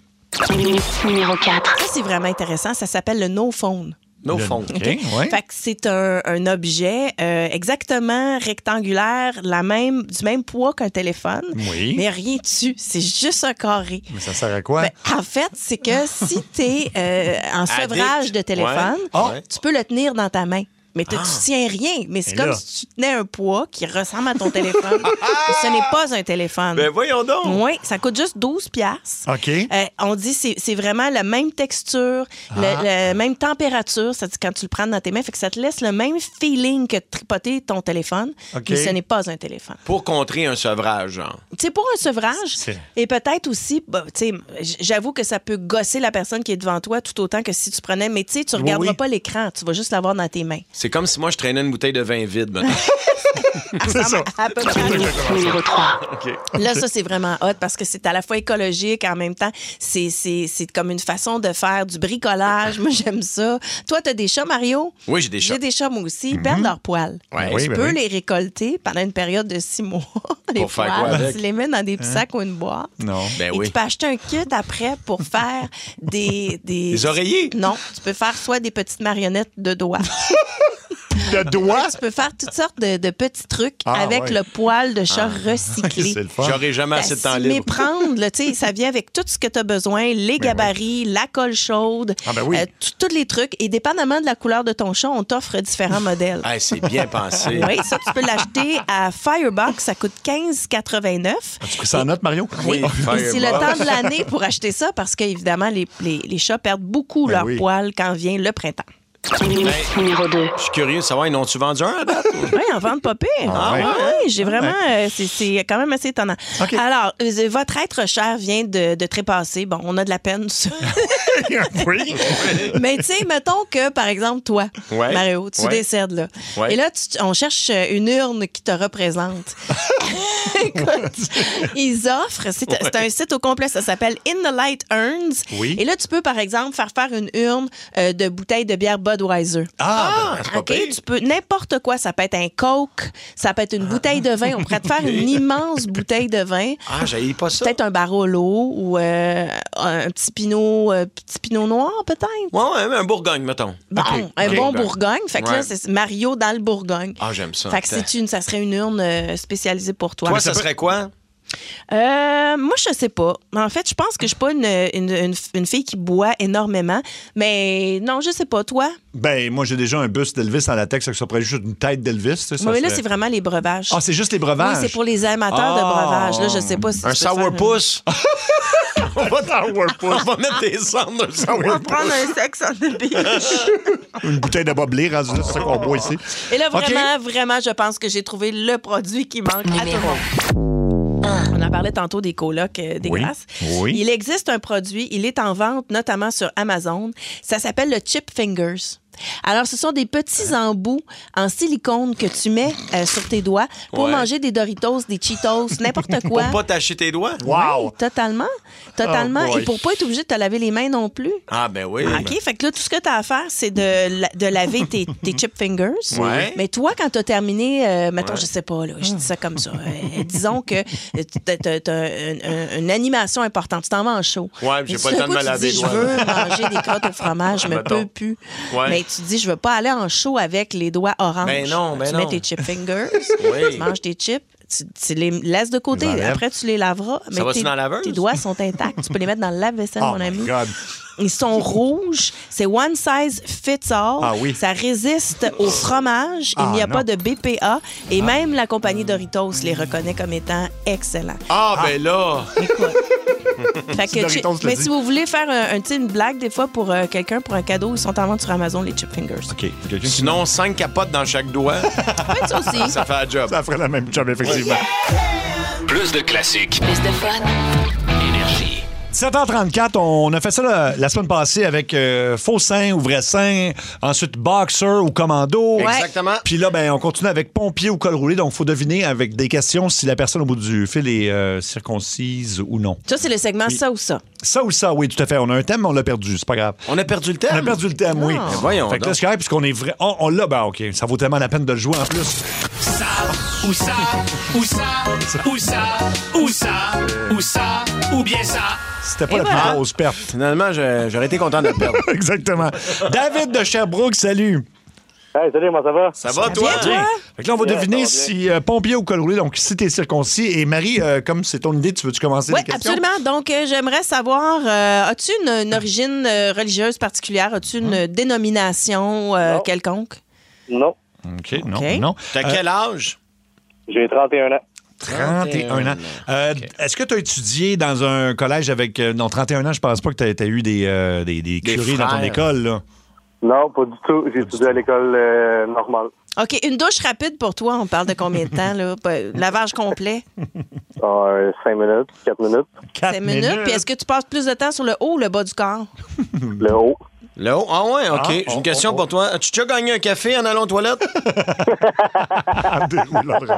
Numéro quatre. Ça, c'est vraiment intéressant. Ça s'appelle le No Phone. No Le- phone. OK, ouais. Fait que c'est un, un objet euh, exactement rectangulaire, la même, du même poids qu'un téléphone. Oui. Mais rien dessus. C'est juste un carré. Mais ça sert à quoi? Ben, en fait, c'est que si tu es en sevrage de téléphone, Ouais. Ah. tu peux le tenir dans ta main. Mais tu tiens rien. Mais c'est Mais comme là. si tu tenais un poids qui ressemble à ton téléphone. Mais ce n'est pas un téléphone. Ben voyons donc. Oui, ça coûte juste douze piastres. OK. Euh, on dit c'est c'est vraiment la même texture, le- la même température, ça dit quand tu le prends dans tes mains, fait que ça te laisse le même feeling que de tripoter ton téléphone, OK. mais ce n'est pas un téléphone. Pour contrer un sevrage, genre. C'est pour un sevrage C'est- et peut-être aussi, bah, tu sais, j- j'avoue que ça peut gosser la personne qui est devant toi tout autant que si tu prenais, mais tu sais, tu regarderas oui. pas l'écran, tu vas juste l'avoir dans tes mains. C'est comme si moi, je traînais une bouteille de vin vide, maintenant. C'est ça. À peu près. Numéro trois. Là, ça, c'est vraiment hot parce que c'est à la fois écologique, en même temps, c'est, c'est, c'est comme une façon de faire du bricolage. Moi, j'aime ça. Toi, t'as des chats, Mario? Oui, j'ai des chats. J'ai des chats, moi aussi. Ils perdent leurs poils. Ouais. tu Oui, ben peux oui. les récolter pendant une période de six mois. les Pour faire poils. quoi avec? Tu les mets dans des petits sacs ou une boîte. Non. Ben Et oui. tu peux acheter un kit après pour faire des, des... Des oreillers? Non, tu peux faire soit des petites marionnettes de doigts. Le doigt? Tu peux faire toutes sortes de, de petits trucs Ah, avec ouais. le poil de chat recyclé. C'est le fun. J'aurais jamais Ben, assez de temps s'y libre. méprendre, là, tu sais, ça vient avec tout ce que tu as besoin, les gabarits, la colle chaude, Ah, ben oui. euh, t- tous les trucs. Et dépendamment de la couleur de ton chat, on t'offre différents modèles. Ah, c'est bien pensé. Oui, ça, tu peux l'acheter à Firebox. Ça coûte quinze quatre-vingt-neuf. As-tu pris ça en note, Mario? Oui, Et c'est le Firebox. temps de l'année pour acheter ça parce qu'évidemment, les, les, les chats perdent beaucoup Ben leur oui. poil quand vient le printemps. Numéro deux. Je suis curieux de savoir, ils n'ont-tu vendu un à date? Oui, en vente pas pire. Ah ouais? Oui, j'ai vraiment... euh, c'est, c'est quand même assez étonnant. Okay. Alors, euh, votre être cher vient de, de trépasser. Bon, on a de la peine. Oui. Mais tu sais, mettons que, par exemple, toi, Ouais. Mario, tu Ouais. décèdes, là. Ouais. Et là, tu- on cherche une urne qui te représente. Écoute, ils offrent, c'est, Ouais. c'est un site au complet, ça s'appelle In the Light Urns. Oui. Et là, tu peux, par exemple, faire faire une urne euh, de bouteilles de bière Budweiser. Ah, ben, c'est pas OK, pire. tu peux n'importe quoi. Ça peut être un Coke, ça peut être une bouteille de vin. On pourrait te faire une immense bouteille de vin. Ah, j'haïs pas ça. Peut-être un Barolo ou euh, un petit pinot, euh, petit pinot noir, peut-être. Ouais, ouais, mais un Bourgogne, mettons. Bon, OK. un OK. bon Bourgogne. Fait que Ouais. là, c'est Mario dans le Bourgogne. Ah, j'aime ça. Fait que c'est une, ça serait une urne euh, spécialisée pour toi. Toi, ça serait quoi? Euh, moi, je sais pas. En fait, je pense que je suis pas une, une, une, une fille qui boit énormément. Mais non, je sais pas. Toi? Ben, moi, j'ai déjà un buste d'Elvis en latex, ça pourrait être juste une tête d'Elvis. Tu sais, ça Oui, mais là, serait- c'est vraiment les breuvages. Ah, c'est juste les breuvages? Oui, c'est pour les amateurs de Ah. breuvage. Là, je sais pas si Un tu peux te faire sourpuss. On va sourpuss. On va mettre des cendres d'un On va sourpuss. prendre un sexe on the beach. Une bouteille de boblé, rendu là, c'est ça qu'on boit ici. Et là, OK. vraiment, vraiment, je pense que j'ai trouvé le produit qui manque à tout le monde. On en parlait tantôt des colocs euh, dégueulasses. Oui. Il existe un produit, il est en vente notamment sur Amazon. Ça s'appelle le Chip Fingers. Alors, ce sont des petits embouts en silicone que tu mets euh, sur tes doigts pour Ouais. manger des Doritos, des Cheetos, n'importe quoi. Pour pas t'acheter tes doigts? Wow! Totalement. Totalement. Oh boy. Et pour pas être obligé de te laver les mains non plus. Ah, ben oui. OK, fait que là, tout ce que tu as à faire, c'est de, la- de laver tes, tes chip fingers. Ouais. Mais toi, quand tu as terminé, euh, mettons, Ouais. je sais pas, là, je dis ça comme ça, euh, disons que tu as une animation importante, tu t'en vas en show. Ouais, puis j'ai Mais pas tout le d'un temps de coup, me tu laver dis, les je doigts. veux manger des crottes au fromage, je me Mettons. peux plus. Ouais. Mais tu dis, je veux pas aller en show avec les doigts orange. Ben non, ben tu non. mets tes chip fingers, Oui. tu manges tes chips, tu, tu les laisses de côté. Les enlèves. Après, tu les laveras. Mais va-tu tes, dans la laveuse? tes doigts sont intacts. Tu peux les mettre dans le lave-vaisselle, Oh mon my ami. God. Ils sont rouges. C'est one size fits all. Ah oui. Ça résiste au fromage. Il Ah n'y a non. pas de B P A. Et même la compagnie Doritos les reconnaît comme étant excellents. Ah, ben là. Écoute. Fait Si que Doritos chi- le mais dit. si vous voulez faire un, un, tu sais, une blague des fois pour euh, quelqu'un, pour un cadeau, ils sont en vente sur Amazon, les chip fingers. OK. Quelqu'un qui- Sinon, cinq capotes dans chaque doigt, Ouais, ça aussi. ça fait la job. Ça ferait la même job, effectivement. Plus de classiques. Plus de fun. Énergie. sept heures trente-quatre, on a fait ça la, la semaine passée avec euh, faux sein ou vrai sein, ensuite boxer ou commando. Ouais. Exactement. Puis là, ben, on continue avec pompier ou col roulé. Donc, il faut deviner avec des questions si la personne au bout du fil est euh, circoncise ou non. Ça, c'est le segment ça ou ça. Ça ou ça, oui, tout à fait. On a un thème, mais on l'a perdu. C'est pas grave. On a perdu le On a thème. perdu le thème, oui. Ah. Mais voyons Fait que là, donc. c'est correct, puisqu'on est vrai. Oh, on l'a, ben, OK. Ça vaut tellement la peine de le jouer en plus. Ça, ou ça, ou ça, ou ça, ou ça, ou ça, ou bien ça. C'était pas Et la voilà. plus grosse perte. Finalement, je- j'aurais été content de le perdre. Exactement. David de Sherbrooke, salut. Hey, salut, comment ça va? Ça va, toi? Bien, toi? Fait que là, on va Bien, deviner ça va bien. si euh, pompier ou col roulé, donc si t'es circoncis. Et Marie, euh, comme c'est ton idée, tu veux-tu commencer Oui, les questions? absolument. Donc, euh, j'aimerais savoir, euh, as-tu une, une origine euh, religieuse particulière? As-tu une dénomination euh, Non. quelconque? Non, OK, non, OK. non. T'as quel âge? j'ai trente et un ans. trente et un ans. Euh, Est-ce que tu as étudié dans un collège avec... euh, non, trente et un ans, je pense pas que tu as eu des, euh, des, des Des curés dans ton frères. école, là. Non, pas du tout. J'ai étudié à l'école euh, normale. OK, une douche rapide pour toi, on parle de combien de temps, là? Pas- Lavage complet, Euh, cinq minutes, quatre minutes. Quatre cinq minutes. Puis est-ce que tu passes plus de temps sur le haut ou le bas du corps? Le haut. Là haut? Ah ouais, OK. Ah, J'ai oh, une question oh, pour toi. As-tu déjà gagné un café en allant aux toilettes? En déroulant vraiment.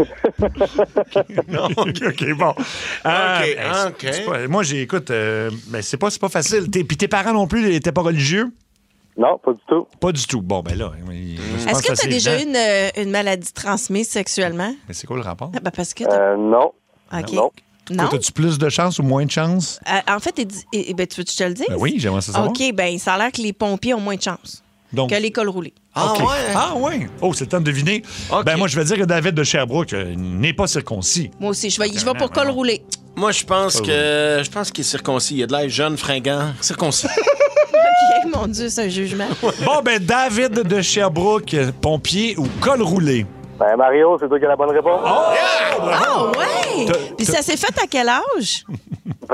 non, OK, OK, bon. Euh, OK, ben, OK. c'est- c'est pas- moi, j'ai, écoute, euh, ben, c'est pas, c'est pas facile. T'es- Puis tes parents non plus, ils étaient pas religieux? Non, pas du tout. Pas du tout. Bon, ben là, oui, je pense Est-ce que tu c'est as déjà eu évident. une, une maladie transmise sexuellement? Mais c'est quoi le rapport? Ah, ben parce que t'as- Euh, non. OK. Non. Non? Toi, as-tu plus de chance ou moins de chance? Euh, en fait, il dit- eh, ben, tu veux que je te le dise? Ben oui, j'aimerais ça savoir. OK, ben ça a l'air que les pompiers ont moins de chance Donc, que les cols roulés. Ah OK. ouais? Ah ouais. Oh, c'est le temps de deviner. OK. Ben moi, je vais dire que David de Sherbrooke euh, n'est pas circoncis. Moi aussi, je vais, je vais pour col roulé. Moi, je pense que je pense qu'il est circoncis. Il a de l'air jeune, fringant, circoncis. OK, mon Dieu, c'est un jugement. Bon, ben David de Sherbrooke, euh, pompier ou col roulé? Ben, Mario, c'est toi qui as la bonne réponse. Ah ouais! T'as- Puis ça s'est fait à quel âge?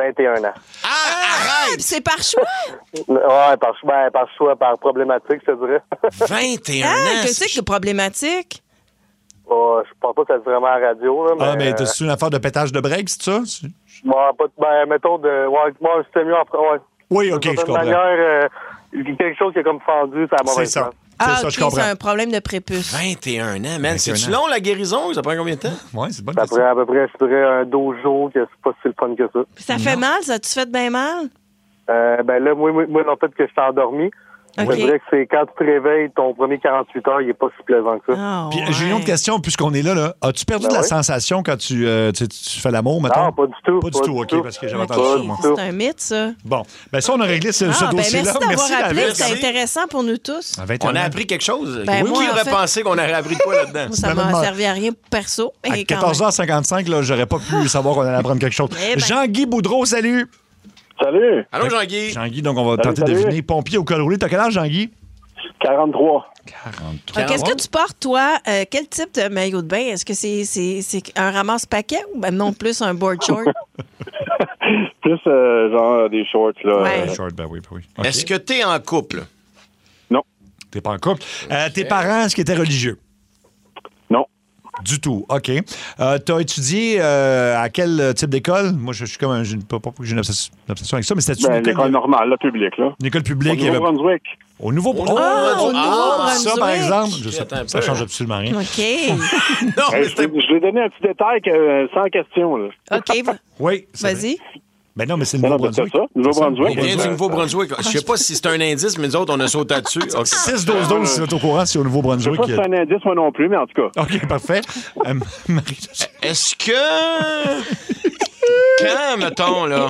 vingt et un ans. Ah, arrête! C'est par choix? Ouais, par, ben, par choix, par problématique, je te dirais. vingt et un Ah, ans. qu'est-ce que c'est problématique? Oh, je pense pas que ça se vraiment à la radio. Là, mais, Ah, mais t'as-tu une affaire de pétage de break, c'est ça? Bon, pas, ben, mettons, de, ouais, moi, c'était mieux en ouais. Oui, OK, D'une je certaine comprends. manière, euh, quelque chose qui est comme fendu, c'est la mauvaise C'est ça. place. Ah, ça, ok, je comprends. c'est un problème de prépuce. vingt et un ans, man. C'est-tu vingt et un ans. long, la guérison? Ça prend combien de temps? Oui, c'est bonne Ça prend à peu près, je dirais, un dojo, que c'est pas si le fun que ça. Ça fait mal? Ça a-tu fait bien mal? Euh, ben là, moi, moi, moi, en fait, que je t'ai endormi. OK. Je dirais que c'est quand tu te réveilles, ton premier quarante-huit heures, il est pas si plaisant que ça. Ah, Puis j'ai une autre question, puisqu'on est là. là. As-tu perdu Ben de la ouais. sensation quand tu, euh, tu, tu fais l'amour, mettons? Non, pas du tout. Pas du pas tout, du OK, tout. parce que j'avais OK, entendu ça, moi. c'est un mythe, ça. Bon, ben ça, on a réglé ce, Ah, ce ben dossier-là. merci d'avoir appelé, David. c'est intéressant pour nous tous. À vingt et un On a ans. appris quelque chose. Ben, Qui moi, en aurait fait- pensé qu'on aurait appris de quoi là-dedans? Moi, ça Ben, m'a ben, servi à rien perso. À mais quand même. quatorze heures cinquante-cinq, là, j'aurais pas pu savoir qu'on allait apprendre quelque chose. Eh ben. Jean-Guy Boudreau, salut! Salut! Allô, Jean-Guy? Jean-Guy, donc on va Salut, tenter de salut. deviner. Pompier au col roulé. T'as quel âge, Jean-Guy? quarante-trois. Ah, Qu'est-ce que tu portes, toi? Euh, quel type de maillot de bain? Est-ce que c'est c'est- c'est un ramasse-paquet ou ben non plus un board short? Plus, euh, genre, des shorts, là. Ouais. Euh, Short, ben oui, ben oui. OK. Est-ce que t'es en couple? non. T'es pas en couple. Euh, tes parents, est-ce qu'ils étaient religieux? Non. Du tout, OK. Euh, t'as étudié euh, à quel type d'école? Moi, je, je suis comme un... j'ai une- Pas, pas que j'ai une obsession, une obsession avec ça, mais c'était-tu Ben, une l'école école, normale, la publique, là. une école Au publique? il y avait- Nouveau-Brunswick. Au nouveau Au Ah, au Ça, par Nouveau-Brunswick. exemple, je sais, Attends un ça peu. change absolument rien. OK. Non, Hey, mais je c'était... je vais donner un petit détail que, euh, sans question, là. OK, va- Oui, c'est vrai. vas-y. Ben non, mais c'est le Non, non, mais c'est Nouveau-Brunswick. ça. Nouveau-Brunswick. Il vient du Euh, Nouveau-Brunswick. Je sais pas si c'est un indice, mais nous autres, on a sauté là-dessus. OK. six douze douze, si vous êtes au courant, c'est au Je sais Nouveau-Brunswick. pas si c'est un indice, moi non plus, mais en tout cas. OK, parfait. Euh, Marie, Est-ce que... Quand, mettons, là...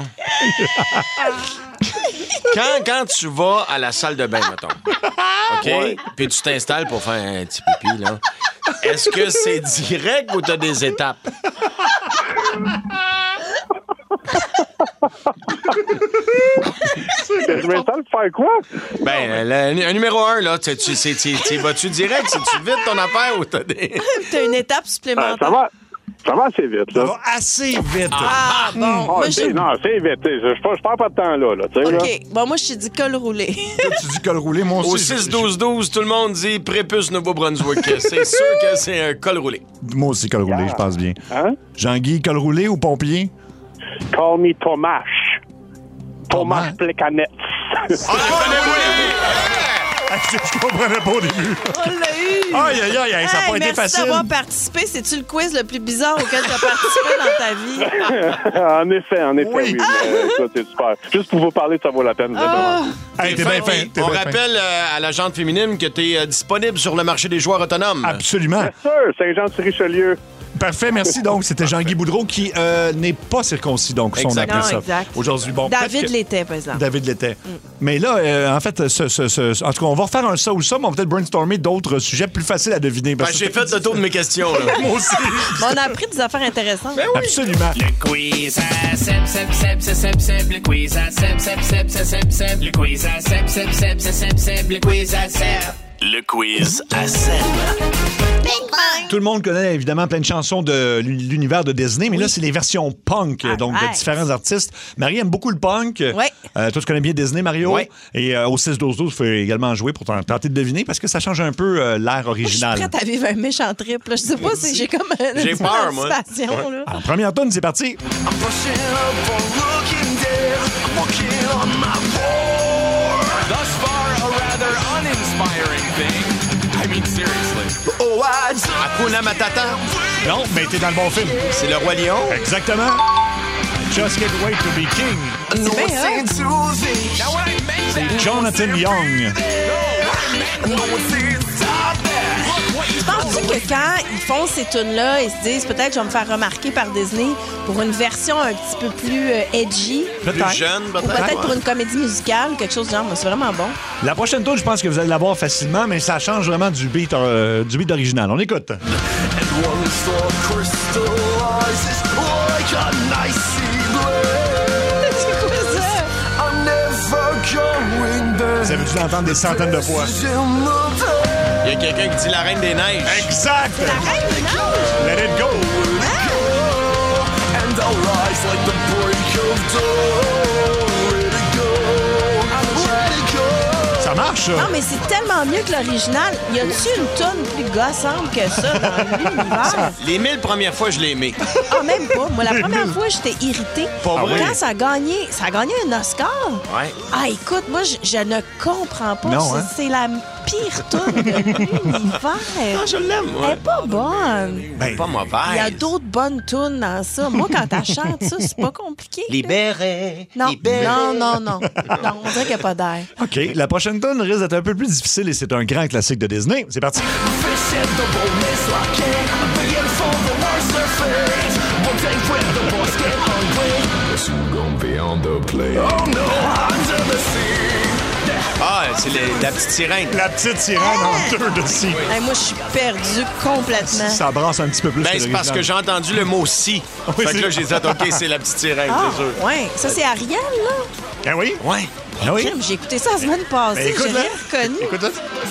Quand, quand tu vas à la salle de bain, mettons, OK? Ouais. Puis tu t'installes pour faire un petit pipi, là. Est-ce que c'est direct ou t'as des étapes? Je m'installe pour faire quoi? Ben, le- un numéro un, là, tu, tu, c'est- tu- tu vas-tu direct? C'est-tu vite ton affaire ou t'as des... T'as une étape Ah, supplémentaire. ça va. Ça va assez vite, ça là. va assez vite. Ah, bon. Ah, Moi, tu sais, je... non, c'est vite. tu sais, Je, je, je perds pas de temps là, là, tu sais, là. OK. Bon, moi, je t'ai dit col roulé. Toi, tu dis col roulé, moi Au aussi. six douze douze, tout le monde dit prépuce Nouveau-Brunswick. C'est sûr que c'est un col roulé. Moi aussi, col roulé, je pense bien. Hein? Jean-Guy, col roulé ou pompier? Call me Thomas. Thomas Thomas. Plekanec. On le connaît, Ah, Je je comprenais pas au début. On l'a eu. Aïe, aïe, aïe, ça n'a Hey, pas été merci facile. d'avoir participé. C'est-tu le quiz le plus bizarre auquel tu as participé dans ta vie? En effet, en effet, Oui. oui. mais, écoute, c'est super. Juste pour vous parler, ça vaut la peine. vous êtes Ah. vraiment- Hey, t'es bien fin. t'es On bien fin. rappelle euh, à la gente féminine que tu es disponible sur le marché des joueurs autonomes. Absolument. Bien sûr, Saint-Jean-sur-Richelieu. Parfait, merci. Donc, c'était Jean-Guy Boudreau qui euh, n'est pas circoncis, donc, son Exact. appel Non, ça. exact. Aujourd'hui, bon. David peut-être que- l'était, par exemple. David l'était. Mais là, euh, en fait, ce, ce- ce- en tout cas, on va refaire un ça ou ça, mais on va peut-être brainstormer d'autres sujets plus faciles à deviner. Ben, parce que j'ai fait le tour de mes questions. Là. Moi aussi. Mais on a appris des affaires intéressantes. Absolument. Le quiz à Seb, Seb, Seb, Seb, Seb, Seb, le quiz à Seb, Seb, Seb, Seb, Seb, Seb, le quiz à Seb, Seb, Seb, Seb, Seb, Seb, le quiz à Seb. Le quiz à Seb. Tout le monde connaît évidemment plein de chansons de l'univers de Disney, mais là, c'est les versions punk, donc de Arrête. différents artistes. Marie aime beaucoup le punk. Ouais. Euh, toi, tu connais bien Disney, Mario. Ouais. Et euh, au six douze douze, il faut également jouer pour t'en- tenter de deviner parce que ça change un peu euh, l'air Je suis original. prête à vivre un méchant trip. Là. Je sais pas si j'ai comme une J'ai peur, moi. anticipation, là. En première tonne, c'est parti. Thus far, a rather uninspiring thing. I mean, seriously. Oh, Hakuna Matata. Non, mais t'es dans le bon film. C'est le Roi Lion. Exactement. Just can't wait to be king. C'est bien, hein? C'est Jonathan Young. Penses-tu que quand ils font ces tunes-là, ils se disent peut-être je vais me faire remarquer par Disney pour une version un petit peu plus euh, edgy? Plus jeune, Ou peut-être. peut-être pour une comédie musicale, quelque chose du genre. Mais c'est vraiment bon. La prochaine tour, je pense que vous allez l'avoir facilement, mais ça change vraiment du beat, euh, du beat original. On écoute. C'est quoi ça? Vous avez dû l'entendre des centaines de fois. Il y a quelqu'un qui dit la Reine des Neiges. Exact! La Reine des Neiges? Let it go! Ça marche, ça. Non, mais c'est tellement mieux que l'original. Y a-tu une tonne plus gossante que ça dans l'univers? Les mille premières fois, je l'ai aimé. Ah, même pas. Moi, la première fois, j'étais irritée. Pas vrai? Quand ça a gagné, ça a gagné un Oscar. Ouais. Ah, écoute, moi, je, je ne comprends pas. Non, C'est- hein? C'est la pire tonne de l'univers. Ah, je l'aime, moi. Elle est pas bonne. Ben, pas mauvaise. Il y a d'autres bonnes tunes dans ça. Moi, quand elle chante ça, c'est pas compliqué. là. Libéré. Non, libéré. non, non, non. Non, on dirait qu'il n'y a pas d'air. OK, la prochaine tonne risque d'être un peu plus difficile et c'est un grand classique de Disney. C'est parti. Ah, c'est le- la petite sirène. La petite sirène en deux de si. Hey, moi, je suis perdue complètement. Ça brasse un petit peu plus Ben, que c'est parce que j'ai entendu le mot si. Oui, fait que c'est- là, j'ai dit, OK, c'est la petite sirène, Ah, c'est sûr. ouais. Ça, c'est Ariel, là? Ah oui? Ouais. Ah oui? Crime, j'ai écouté ça la semaine Ben, passée. J'ai écoute-la. rien reconnu. Écoute-la.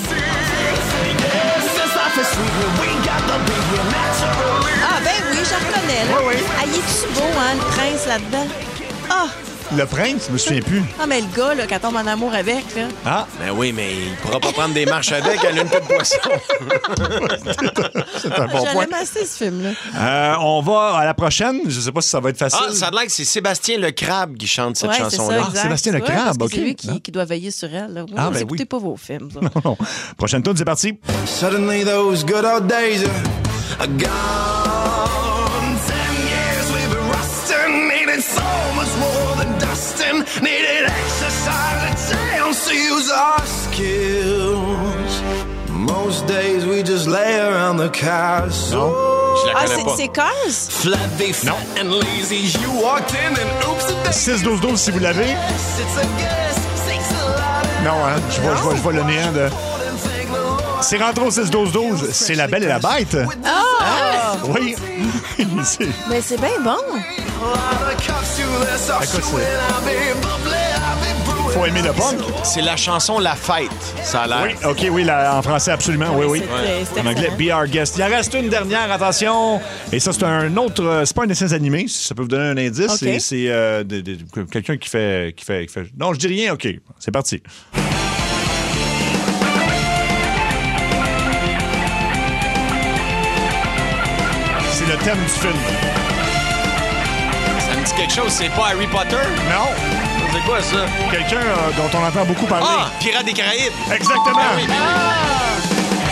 Ah, ben oui, je reconnais, là. Oui, oui. Ah, il est-tu beau, hein, le prince, là-dedans? Ah! Le prince, je me souviens plus. Ah, mais le gars, là, qui tombe en amour avec, là. Ah. Ben oui, mais il pourra pas prendre des marches avec, elle a une queue de poisson. C'est un bon Je point. l'aime assez, ce film-là. Euh, on va à la prochaine. Je sais pas si ça va être facile. Ah, ça a l'air que c'est Sébastien Lecrabe qui chante cette Ouais, c'est ça, chanson-là. exact. Ah, Sébastien Ouais, Lecrabe, parce que OK. C'est lui qui, qui doit veiller sur elle, là. Ah, Vous ben écoutez oui. pas vos films, ça. Non, non. Prochaine tourne, c'est parti. Suddenly those good old days are gone. Ten years we've been rusting, needed so much more than dusting, needed exercise and chance to use our skills. Most days we just lay around the couch. Je la Ah, connais c'est- pas. c'est Cars? Flabby, fat and lazy, you walked in and oops, a day. six douze douze si vous l'avez. It's a guess, takes a lot of Non, hein, je vois, je vois, je vois le néant de... C'est rentré au six douze douze. C'est La Belle et la Bête. Ah! Oui. C'est- Mais c'est bien bon. Écoute, c'est- faut aimer le punk. C'est la chanson La Fête, ça a l'air. Oui, OK, oui, la- en français, absolument. Oui, oui. c'est- c'est En anglais, excellent. Be Our Guest. Il en reste une dernière, attention. Et ça, c'est un autre... euh, C'est pas un dessin animé, si ça peut vous donner un indice. OK. C'est- C'est euh, de- de- quelqu'un qui fait, qui, fait, qui fait... Non, je dis rien, OK. C'est parti. C'est le thème du film. Ça me dit quelque chose, c'est pas Harry Potter? Non. C'est quoi ça? Quelqu'un euh, dont on entend beaucoup parler. Ah, Pirates des Caraïbes! Exactement. Ah oui, ben oui.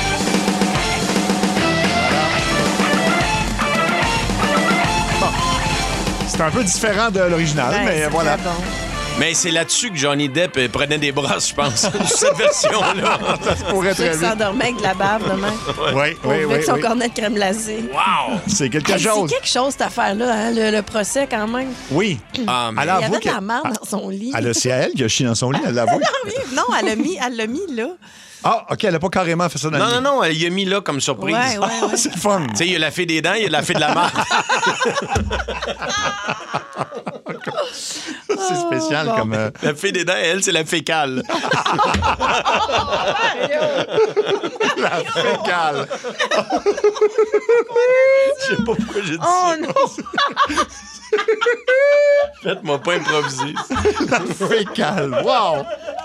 C'est un peu différent de l'original, Ben, mais c'est voilà. très bon. Mais c'est là-dessus que Johnny Depp euh, prenait des brosses, je pense, cette version-là. Ça se pourrait Ceux très qui bien. s'endormaient avec de la bave demain. Oui, oui, Avec oui. son oui. cornet de crème glacée. Wow! C'est quelque Hey, chose. c'est quelque chose, cette affaire-là, hein, le, le procès, quand même. Oui. Ah, mais- Elle Il y avoue avait de que- la merde dans son lit. Elle a, c'est à elle qui a chié dans son lit, elle l'avoue. Ah oui, non, elle l'a mis, elle l'a mis là. Ah, OK, elle a pas carrément fait ça dans Non, le non, lit. non, il a mis là comme surprise. Ouais, ouais, Ah, ouais. c'est le fun. Tu sais, il y a la fée des dents, il y a la fée de la marde. C'est spécial bon. comme... euh, La fée des dents, elle, c'est la fécale. la fécale. Je sais pas pourquoi j'ai dit Oh ça. non! Faites-moi pas improviser. La fécale. Wow!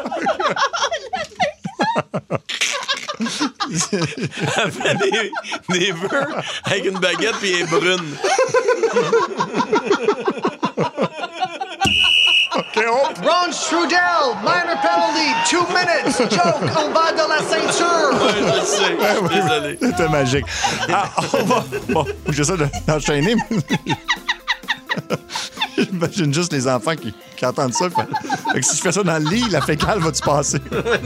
Elle fait des, des vœux avec une baguette puis elle est brune. OK, oh. Ron Strudel, minor penalty, two minutes. Joke, en bas de la ceinture. Ouais, je sais. Ouais, oui, Désolé. C'était magique. Ah, on va... Bon, j'essaie de- d'enchaîner. mais- J'imagine juste les enfants qui, qui entendent ça. Fait, fait que si je fais ça dans le lit, la fécale va-tu passer?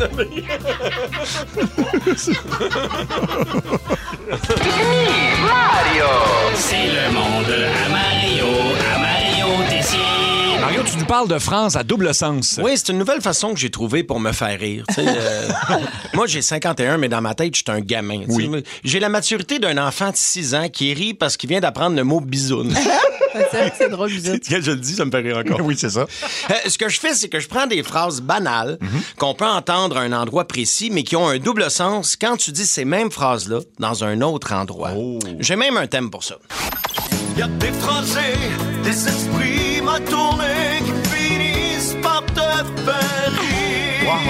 Mario! C'est le monde à Mario, à Mario Tessier. Mario, tu nous parles de France à double sens. Oui, c'est une nouvelle façon que j'ai trouvée pour me faire rire. Tu sais, euh, moi, j'ai cinquante et un, mais dans ma tête, je suis un gamin. tu sais. Oui. J'ai la maturité d'un enfant de six ans qui rit parce qu'il vient d'apprendre le mot bisoune. C'est vrai que c'est drôle, bizarre. Quand je le dis, ça me fait rire encore. Oui, c'est ça. Euh, ce que je fais, c'est que je prends des phrases banales qu'on peut entendre à un endroit précis, mais qui ont un double sens quand tu dis ces mêmes phrases-là dans un autre endroit. J'ai même un thème pour ça. Y a des Français, des esprits ma tournée qui finisse par te faire rire. Wow.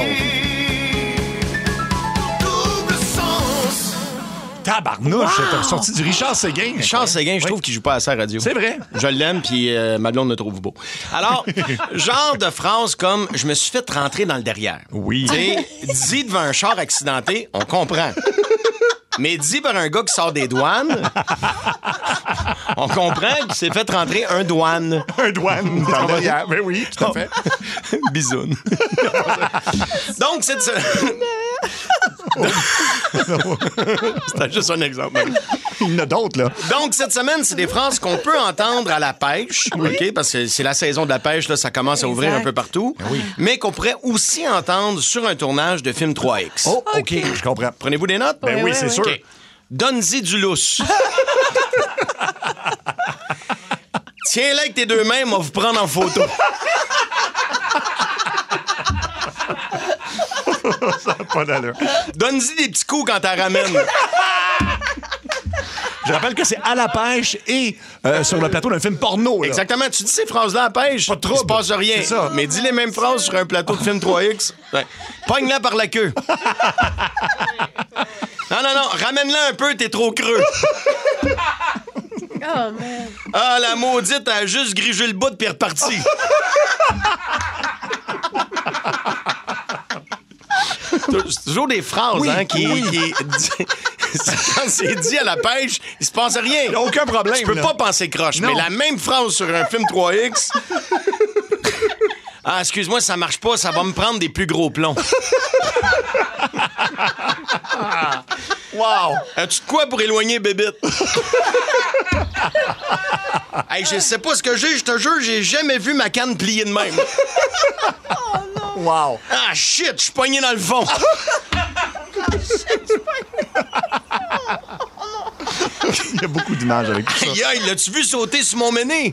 Double sens. Tabarnouche, Wow. t'as sorti du Richard Séguin. Richard Séguin, je Oui. trouve qu'il joue pas assez à la radio. C'est vrai. Je l'aime, puis euh, ma blonde le trouve beau. Alors, genre de phrase comme « je me suis fait rentrer dans le derrière ». Oui. Tu sais, dit devant un char accidenté, on comprend. Mais dit par un gars qui sort des douanes, on comprend qu'il s'est fait rentrer un douane. Un douane dans le derrière. Ben oui, tout à fait. Bisoun. Donc, c'est ça. C'était juste un exemple. Il y en a d'autres, là. Donc, cette semaine, c'est des phrases qu'on peut entendre à la pêche, OK? Parce que c'est la saison de la pêche, là, ça commence à ouvrir Exact. un peu partout. Oui. Mais qu'on pourrait aussi entendre sur un tournage de film trois X. Oh, OK, je comprends. Prenez-vous des notes? Ben oui, oui, c'est oui. sûr. OK. Donne-y du lousse. Tiens-la avec tes deux mains, on va vous prendre en photo. Ça n'a pas d'allure. Donne-y des petits coups quand t'en ramènes. Je rappelle que c'est à la pêche et euh, sur le plateau d'un film porno. Là. Exactement. Tu dis ces phrases-là à la pêche, Pas de il trouble. se passe rien. C'est ça. Mais dis les mêmes phrases sur un plateau de film trois X. Ouais. Pogne-la par la queue. Non, non, non. Ramène-la un peu, t'es trop creux. Oh, man. Ah, la maudite a juste grigé le bout puis est repartie. C'est toujours des phrases, Oui, hein, qui... oui. qui quand c'est dit à la pêche, il se passe rien. Il n'y a aucun problème. Tu peux là. pas penser croche, Non. mais la même phrase sur un film trois X... Ah, excuse-moi, ça marche pas, ça va me prendre des plus gros plombs. Wow! As-tu de quoi pour éloigner Bébite? Hey, je sais pas ce que j'ai, je te jure, j'ai jamais vu ma canne plier de même. Wow! Ah, shit, je suis pogné dans le fond. Il y a beaucoup d'images avec tout ça. Aïe, aïe, l'as-tu vu sauter sur mon méné?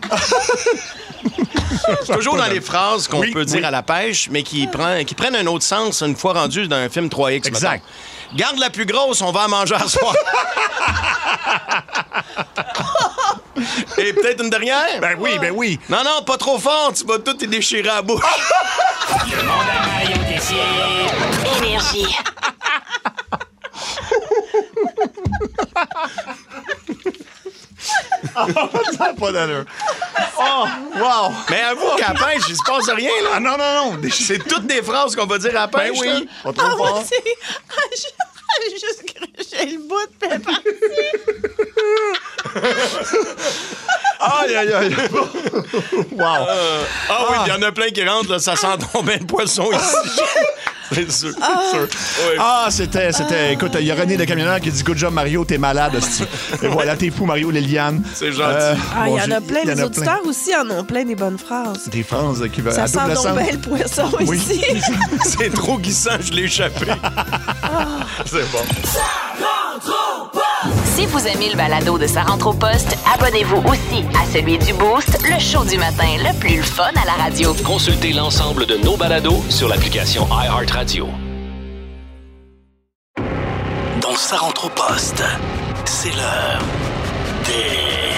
C'est toujours dans les phrases qu'on Oui, peut dire oui. à la pêche, mais qui, prend, qui prennent un autre sens une fois rendu dans un film trois X. Exact. mettons. Garde la plus grosse, on va en manger à soir. Et peut-être une dernière? Ben oui, ben oui. Non, non, pas trop fort, tu vas tout te déchirer à la bouche. Le monde à Mario Tessier. Énergie. Ça n'a pas d'allure. Oh, wow! Mais avoue qu'à la pêche, il se passe rien, là. Ah non, non, non. Des- C'est toutes des phrases qu'on va dire à la Ben pêche, oui. là. Pas trop Ah, moi, fort. c'est... Ah, je- ah, j'ai juste grugé le bout, puis elle est partie. Aïe, aïe, aïe. Wow. Ah oui, il y en a plein qui rentrent, là, ça sent tomber le poisson ici. C'est sûr, c'est sûr. Oui. Ah, c'était, c'était. Écoute, il y a René le camionneur qui dit Good job, Mario, t'es malade. hostie. Et voilà, t'es fou, Mario, Liliane. C'est gentil. Ah, il bon, y en j'ai- a plein. il y en Les a auditeurs aussi en ont plein des bonnes phrases. Des phrases qui veulent. Ça à sent double donc sens. bien le poisson Oui. ici. C'est trop glissant, je l'ai échappé. C'est bon. Si vous aimez le balado de Sa rentre au poste, abonnez-vous aussi à celui du Boost, le show du matin le plus le fun à la radio. Consultez l'ensemble de nos balados sur l'application iHeartRadio. Dans Sa rentre au poste, c'est l'heure des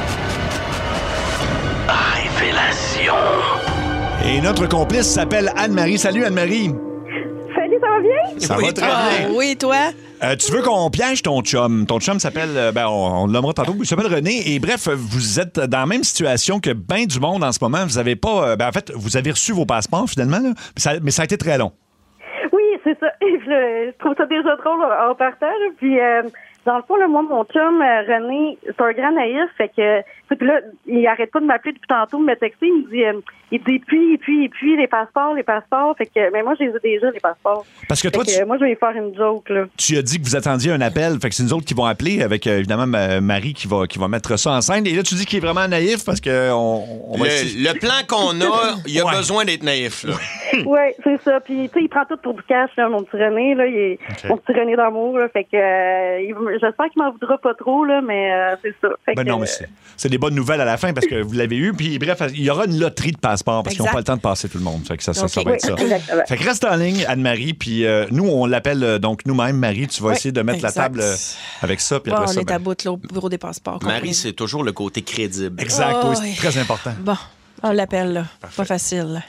révélations. Et notre complice s'appelle Anne-Marie. Salut, Anne-Marie. Salut, ça va bien? Ça Oui, va très Ah, bien. oui, toi? Euh, tu veux qu'on piège ton chum? Ton chum s'appelle, euh, ben, on, on le nommera tantôt, il s'appelle René. Et bref, vous êtes dans la même situation que bien du monde en ce moment. Vous avez pas, euh, ben, en fait, vous avez reçu vos passeports finalement, là, mais, ça, mais ça a été très long. Oui, c'est ça. Je, je trouve ça déjà drôle en partage. Puis, euh, dans le fond, là, moi, mon chum, euh, René, c'est un grand naïf. Fait que, fait que là, il arrête pas de m'appeler depuis tantôt, de me texter. Il me dit, euh, il dit, puis, puis, puis, les passeports, les passeports. Fait que, mais moi, je les ai déjà, les passeports. Parce que toi, Fait tu- que, moi, je vais lui faire une joke, là. Tu as dit que vous attendiez un appel, fait que c'est nous autres qui vont appeler avec euh, évidemment ma- Marie qui va, qui va mettre ça en scène. Et là, tu dis qu'il est vraiment naïf parce que on, on va essayer- Le, le plan qu'on a, il a Ouais. besoin d'être naïf, là. Oui, c'est ça. Puis, tu sais, il prend tout pour du cash, là, mon petit René, là. Il est, Ok. mon petit René d'amour, là. Fait que, euh, il- j'espère qu'il m'en voudra pas trop, là, mais euh, c'est ça. Fait Ben que, non, mais c'est, c'est des bonnes nouvelles à la fin parce que vous l'avez eu. Puis bref, il y aura une loterie de passeports parce qu'ils n'ont Exact. pas le temps de passer tout le monde. Fait que ça, ça, ça Ok. va être ça. Oui, exactement. Fait que reste en ligne, Anne-Marie. Puis euh, nous, on l'appelle euh, donc nous-mêmes, Marie. Tu vas Oui, essayer de mettre exact. la table euh, avec ça. Puis Bon, après on ça, est ben, à bout là, au bureau des passeports. Marie, compris. c'est toujours le côté crédible. exact. Oh, oui, oui. c'est très important. Bon. On l'appelle, là. Pas facile.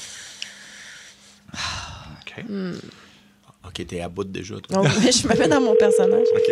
OK. Hmm. OK, t'es à bout déjà, toi. Oh, mais je me mets dans mon personnage. OK.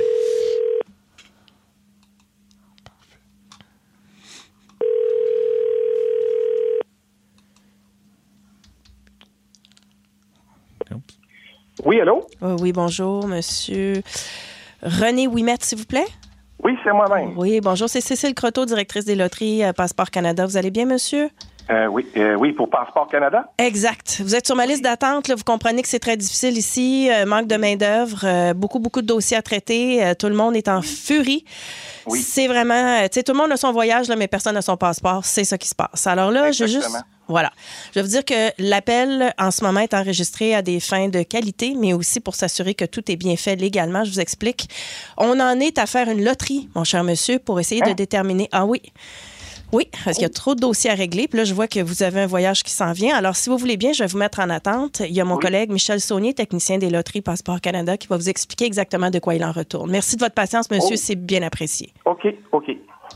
Oui, allô? Oh, oui, bonjour, monsieur René Ouimet, s'il vous plaît? Oui, c'est moi-même. Oui, bonjour, c'est Cécile Croteau, directrice des loteries euh, Passeport Canada. Vous allez bien, monsieur? Euh, oui, euh, oui, pour Passeport Canada? Exact. Vous êtes sur ma liste d'attente. Là. Vous comprenez que c'est très difficile ici. Euh, manque de main-d'œuvre, euh, beaucoup, beaucoup de dossiers à traiter. Euh, tout le monde est en furie. Oui. C'est vraiment... Tu sais, tout le monde a son voyage, là, mais personne n'a son passeport. C'est ça qui se passe. Alors là, je juste... Voilà. Je vais vous dire que l'appel, en ce moment, est enregistré à des fins de qualité, mais aussi pour s'assurer que tout est bien fait légalement. Je vous explique. On en est à faire une loterie, mon cher monsieur, pour essayer hein? de déterminer... Ah oui... Oui, parce qu'il y a trop de dossiers à régler. Puis là, je vois que vous avez un voyage qui s'en vient. Alors, si vous voulez bien, je vais vous mettre en attente. Il y a mon oui. collègue Michel Saunier, technicien des loteries Passeport Canada, qui va vous expliquer exactement de quoi il en retourne. Merci de votre patience, monsieur. Oh. C'est bien apprécié. OK, OK.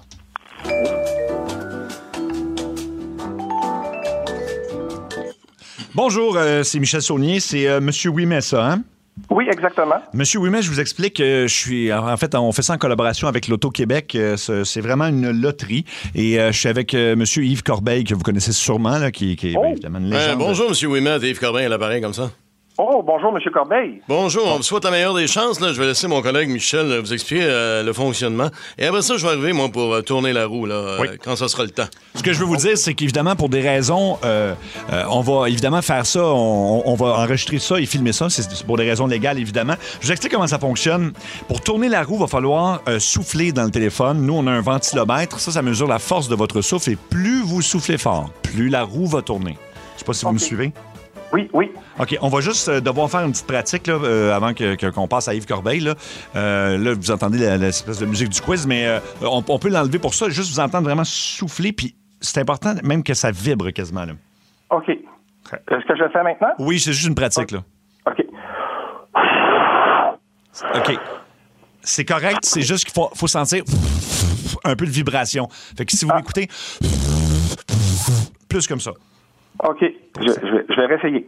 Bonjour, euh, c'est Michel Saunier. C'est euh, monsieur Ouimet, ça, hein? Oui, exactement. Monsieur Ouimet, je vous explique, euh, je suis, en fait, on fait ça en collaboration avec l'Auto-Québec. Euh, c'est vraiment une loterie. Et euh, je suis avec euh, monsieur Yves Corbeil, que vous connaissez sûrement, là, qui, qui est oh. ben, évidemment une légende. Euh, bonjour, monsieur Ouimet, Yves Corbeil à l'appareil comme ça. Oh, bonjour, M. Corbeil. Bonjour, on vous souhaite la meilleure des chances. Là. Je vais laisser mon collègue Michel là, vous expliquer euh, le fonctionnement. Et après ça, je vais arriver, moi, pour euh, tourner la roue, là, oui. euh, quand ça sera le temps. Ce que je veux vous dire, c'est qu'évidemment, pour des raisons, euh, euh, on va évidemment faire ça, on, on va enregistrer ça et filmer ça. C'est pour des raisons légales, évidemment. Je vous explique comment ça fonctionne. Pour tourner la roue, il va falloir euh, souffler dans le téléphone. Nous, on a un ventilomètre. Ça, ça mesure la force de votre souffle. Et plus vous soufflez fort, plus la roue va tourner. Je sais pas si vous okay. me suivez. Oui, oui. OK, on va juste euh, devoir faire une petite pratique là, euh, avant que, que, qu'on passe à Yves Corbeil. Là, euh, là vous entendez la, la, l'espèce de musique du quiz, mais euh, on, on peut l'enlever pour ça. Juste vous entendre vraiment souffler, puis c'est important même que ça vibre quasiment. Là. OK. Est-ce que je le fais maintenant? Oui, c'est juste une pratique. Là. OK. OK. C'est correct, c'est juste qu'il faut, faut sentir un peu de vibration. Fait que si vous ah. l'écoutez, plus comme ça. OK, je, je, vais, je vais réessayer.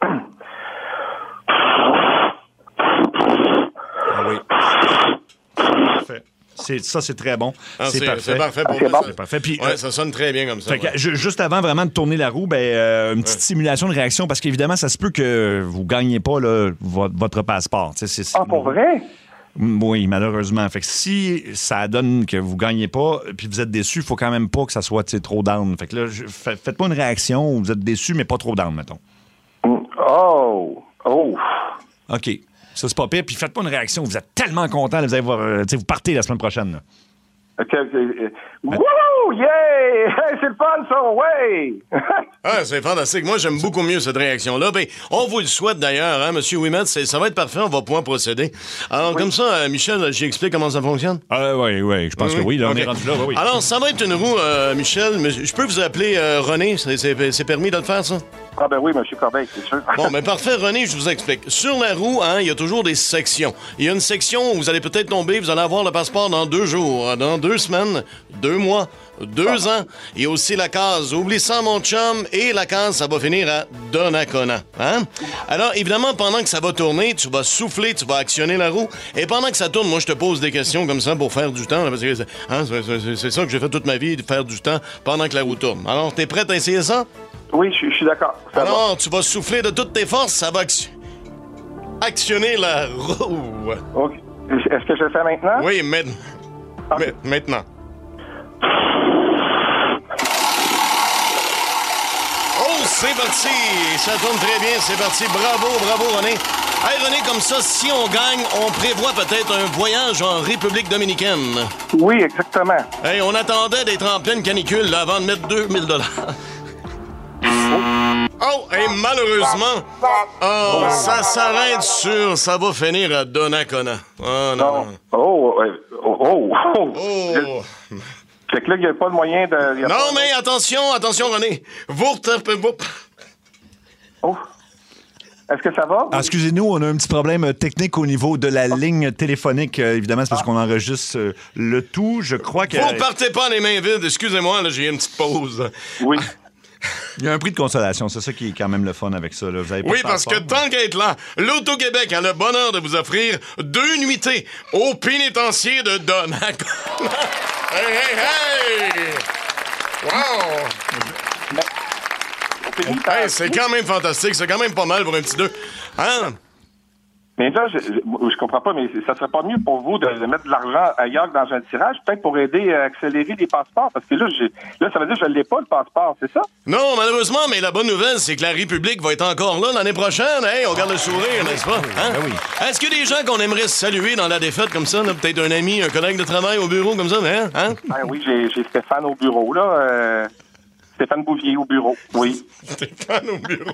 Ah oui. Parfait. C'est, ça, c'est très bon. Ah, c'est, c'est parfait. C'est parfait pour ah, moi. Bon. C'est parfait. Puis, ouais, euh, ça sonne très bien comme ça. Ouais. Que, juste avant vraiment de tourner la roue, ben, euh, une petite ouais. simulation de réaction, parce qu'évidemment, ça se peut que vous ne gagnez pas là, votre, votre passeport. C'est, c'est, ah, pour vrai? Oui, malheureusement. Fait que si ça donne que vous gagnez pas puis vous êtes déçu, il faut quand même pas que ça soit trop down. Fait que là, je, faites pas une réaction où vous êtes déçu, mais pas trop down, mettons. Oh! Oh! OK. Ça, c'est pas pire. Puis faites pas une réaction où vous êtes tellement content, vous allez voir, euh, vous partez la semaine prochaine. Là. OK. okay. Wouh! Yeah! Hey, c'est le fun, ça! Ouais! Ah, c'est fantastique. Moi, j'aime beaucoup mieux cette réaction-là. Ben, on vous le souhaite d'ailleurs, hein, M. Ouimet. Ça va être parfait. On va pouvoir procéder. Alors, oui. comme ça, euh, Michel, j'explique comment ça fonctionne? Euh, oui, oui. Je pense oui, que oui. Là, okay. On est rendu là. Oui, oui. Alors, ça va être une roue, euh, Michel. Je peux vous appeler euh, René? C'est, c'est, c'est permis de le faire, ça? Ah ben oui, M. Corbeil, c'est sûr. Bon, ben parfait, René, je vous explique. Sur la roue, hein, il y a toujours des sections. Il y a une section où vous allez peut-être tomber, vous allez avoir le passeport dans deux jours, dans deux semaines, deux mois, deux ah. ans. Il y a aussi la case « Oublie ça, mon chum » et la case « Ça va finir à Donnacona ». Hein? Alors, évidemment, pendant que ça va tourner, tu vas souffler, tu vas actionner la roue. Et pendant que ça tourne, moi, je te pose des questions comme ça pour faire du temps. Là, parce que hein, c'est, c'est, c'est ça que j'ai fait toute ma vie, de faire du temps pendant que la roue tourne. Alors, t'es prête à essayer ça? Oui, je, je suis d'accord. Ça Alors, va. tu vas souffler de toutes tes forces, ça va ac- actionner la roue. OK. Est-ce que je le fais maintenant? Oui, mais... okay. mais maintenant. Oh, c'est parti! Ça tourne très bien, c'est parti. Bravo, bravo, René. Hey, René, comme ça, si on gagne, on prévoit peut-être un voyage en République dominicaine. Oui, exactement. Hey, on attendait d'être en pleine canicule là, avant de mettre deux mille dollars. Oh, et malheureusement, oh, ça s'arrête sur, ça va finir à Donnacona. Oh, non, non. Oh, oh, oh, oh. oh. Fait que là, il n'y a pas de moyen de... Non, pas... mais attention, attention, René. Vous retapez pas. Oh. Est-ce que ça va? Ah, excusez-nous, on a un petit problème technique au niveau de la ligne téléphonique. Euh, évidemment, c'est parce ah. qu'on enregistre euh, le tout. Je crois que... Vous partez pas les mains vides. Excusez-moi, là, j'ai une petite pause. Oui. Il y a un prix de consolation, c'est ça qui est quand même le fun avec ça. Là. Vous avez pas Oui, de parce que passeport, tant qu'à être là, l'Auto-Québec a le bonheur de vous offrir deux nuitées au pénitencier de Donnacona. Hey, hey, hey! Wow! Hey, c'est quand même fantastique, c'est quand même pas mal pour un petit deux. Hein? Mais là, je, je, je comprends pas, mais ça serait pas mieux pour vous de, de mettre de l'argent ailleurs que dans un tirage, peut-être pour aider à accélérer les passeports, parce que là, j'ai, là ça veut dire que je ne l'ai pas, le passeport, c'est ça? Non, malheureusement, mais la bonne nouvelle, c'est que la République va être encore là l'année prochaine. Hey, on garde le sourire, n'est-ce pas? Hein? Ben oui. Est-ce qu'il y a des gens qu'on aimerait saluer dans la défaite comme ça? Là? Peut-être un ami, un collègue de travail au bureau comme ça, hein? hein? Ben oui, j'ai, j'ai Stéphane au bureau, là. Euh, Stéphane Bouvier au bureau, oui. Stéphane au bureau.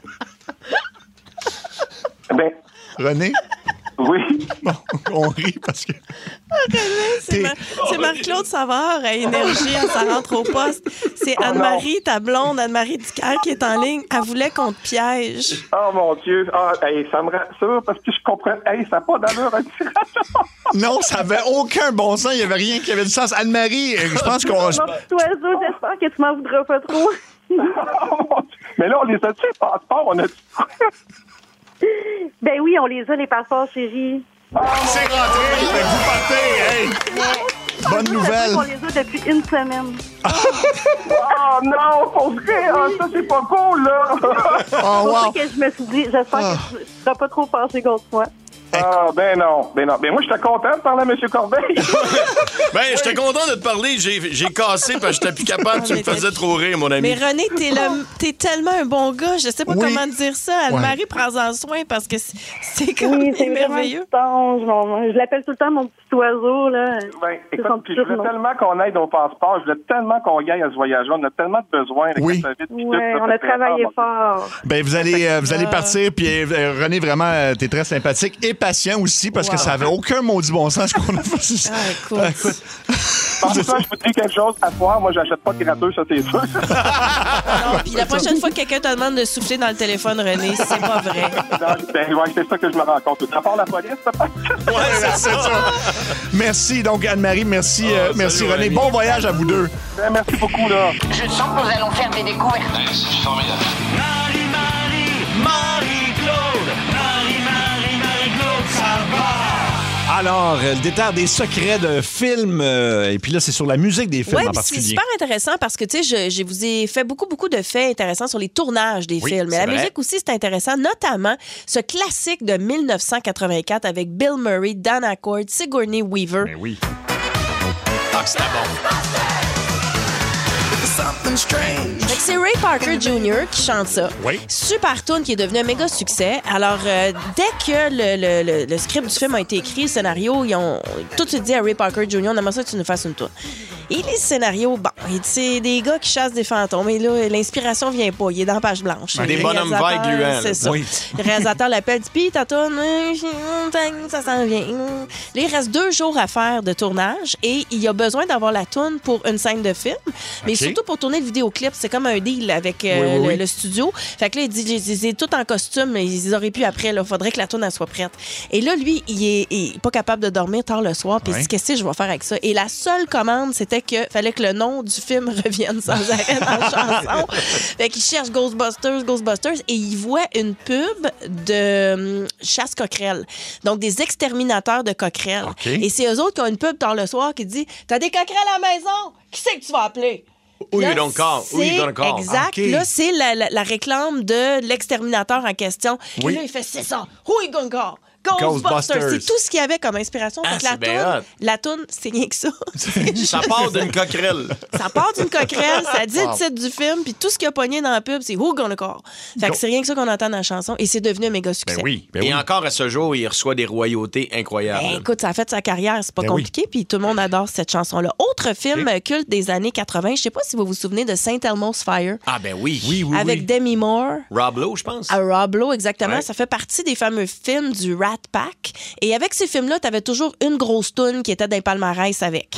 Ben... René? Oui. Bon, on rit parce que... René, c'est, Mar- c'est Marie-Claude Savard à Énergie, à Ça rentre au poste. C'est Anne-Marie, ta blonde, Anne-Marie Dicker, qui est en ligne. Elle voulait qu'on te piège. Oh mon Dieu. Ah, hey, ça me rassure parce que je comprends. Hey, ça n'a pas d'allure un tirage. Non, ça avait aucun bon sens. Il n'y avait rien qui avait du sens. Anne-Marie, je pense qu'on... Mon petit oiseau, j'espère que tu m'en voudras pas trop. Mais là, on les a-tu, les passeports? On a Ben oui, on les a, les passeports, chérie. Oh, c'est rentré, fait que vous partez, hey! Ouais. Bonne nouvelle. On les a depuis une semaine. Oh non, pour vrai, ah, ça c'est pas cool, là! Oh, c'est pour wow. ça que je me suis dit, j'espère Oh. que tu ne seras pas trop fâché contre moi. Ah, ben non, ben non. Ben moi, j'étais content de parler à M. Corbeil. Ben, j'étais content de te parler. J'ai, j'ai cassé parce que j'étais plus capable. Tu me faisais trop rire, mon ami. Mais René, t'es, le, t'es tellement un bon gars. Je sais pas Oui. comment te dire ça. Anne-Marie, Ouais. prends-en soin parce que c'est, c'est comme Oui, c'est merveilleux. vraiment un petit ange. Je l'appelle tout le temps mon petit oiseau, là. Ben, C'est écoute, son puis petit je veux surnom. tellement qu'on aide au passeport, je veux tellement qu'on y aille à ce voyage-là. On a tellement de besoins avec Oui. la COVID, puis Ouais, tout, ça on fait a très travaillé fort. fort. Ben, vous allez, euh, vous allez partir, puis euh, René, vraiment, euh, t'es très sympathique et patient aussi, parce que Wow. ça avait aucun maudit bon sens ce qu'on a fait. Ah, écoute. Ah, écoute. En tout cas, je vous dis quelque chose, à soir, moi, j'achète pas de gratteux, ça, c'est sûr. Non, puis la prochaine fois que quelqu'un te demande de souffler dans le téléphone, René, c'est pas vrai. Ben, ouais, c'est ça que je me rends compte. À part la police, ça passe. Ouais, c'est ça. Merci, donc, Anne-Marie, merci, euh, Oh, merci, salut, René. René. Bon voyage à vous deux. Ben, merci beaucoup, là. Je sens que nous allons faire des découvertes. C'est formidable. Marie-Marie, Marie-Claude, Marie-Marie, Marie-Claude Savard. Alors, euh, le détail des secrets de films, euh, et puis là, c'est sur la musique des films Oui, en puis c'est particulier. super intéressant parce que, tu sais, je, je vous ai fait beaucoup, beaucoup de faits intéressants sur les tournages des Oui, films. Mais c'est la vrai. musique aussi, c'est intéressant, notamment ce classique de dix-neuf cent quatre-vingt-quatre avec Bill Murray, Dan Aykroyd, Sigourney Weaver. Ben oui. Ah, que c'était bon. Fait que c'est Ray Parker junior qui chante ça. Oui. Super tune qui est devenu un méga succès. Alors, euh, dès que le, le, le, le script du film a été écrit, le scénario, ils ont tout de suite dit à Ray Parker junior, on aimerait ça que tu nous fasses une tune. Et les scénarios, bon, c'est des gars qui chassent des fantômes. Et là, l'inspiration vient pas. Il est dans la page blanche. Des Le bonhommes réalisateur, vagues gluants, là. C'est ça. Oui. Le réalisateur l'appelle, dit, puis ta toune, ça s'en vient. Là, il reste deux jours à faire de tournage et il a besoin d'avoir la toune pour une scène de film, mais OK. surtout pour tourner le vidéoclip. C'est comme un deal avec euh, Oui, oui, le, oui. le studio. Fait que là, il dit, j'ai- j'ai- c'est tout en costume, mais ils auraient pu après. Il faudrait que la toune elle soit prête. Et là, lui, il est, il est pas capable de dormir tard le soir, puis il Ouais. dit, qu'est-ce que je vais faire avec ça? Et la seule commande, c'était que fallait que le nom du film revienne sans arrêt dans la chanson. Fait qu'il cherche Ghostbusters, Ghostbusters, et il voit une pub de hum, chasse coquerelles. Donc, des exterminateurs de coquerelles. OK. Et c'est eux autres qui ont une pub tard le soir qui dit, t'as des coquerelles à la maison? Qui c'est que tu vas appeler? Who Là, you don't call? Who you c'est gonna call? Exact. OK. Là, c'est la, la- la réclame de l'exterminateur en question. Oui. Et là, il fait, c'est ça. Who you gonna call? Ghostbusters. Ghostbusters. C'est tout ce qu'il y avait comme inspiration. Ah, Fait que la c'est bien toune, hot. la toune, c'est rien que ça. Ça part d'une coquerelle. Ça part d'une coquerelle, ça dit Wow. le titre du film, puis tout ce qu'il y a pogné dans la pub, c'est Who Gonna Call? Fait que c'est rien que ça qu'on entend dans la chanson, et c'est devenu un méga succès. Ben oui. Ben Et oui. encore à ce jour, il reçoit des royautés incroyables. Ben, écoute, ça a fait sa carrière, c'est pas Ben oui. compliqué, puis tout le monde adore cette chanson-là. Autre film euh, culte des années quatre-vingt, je sais pas si vous vous souvenez de Saint Elmo's Fire, Ah ben oui. Oui, oui, avec oui. Demi Moore. Rob Lowe, je pense. À Rob Lowe, exactement. Ouais. Ça fait partie des fameux films du Rat Pack. Et avec ces films-là, t'avais toujours une grosse toune qui était dans les palmarès avec.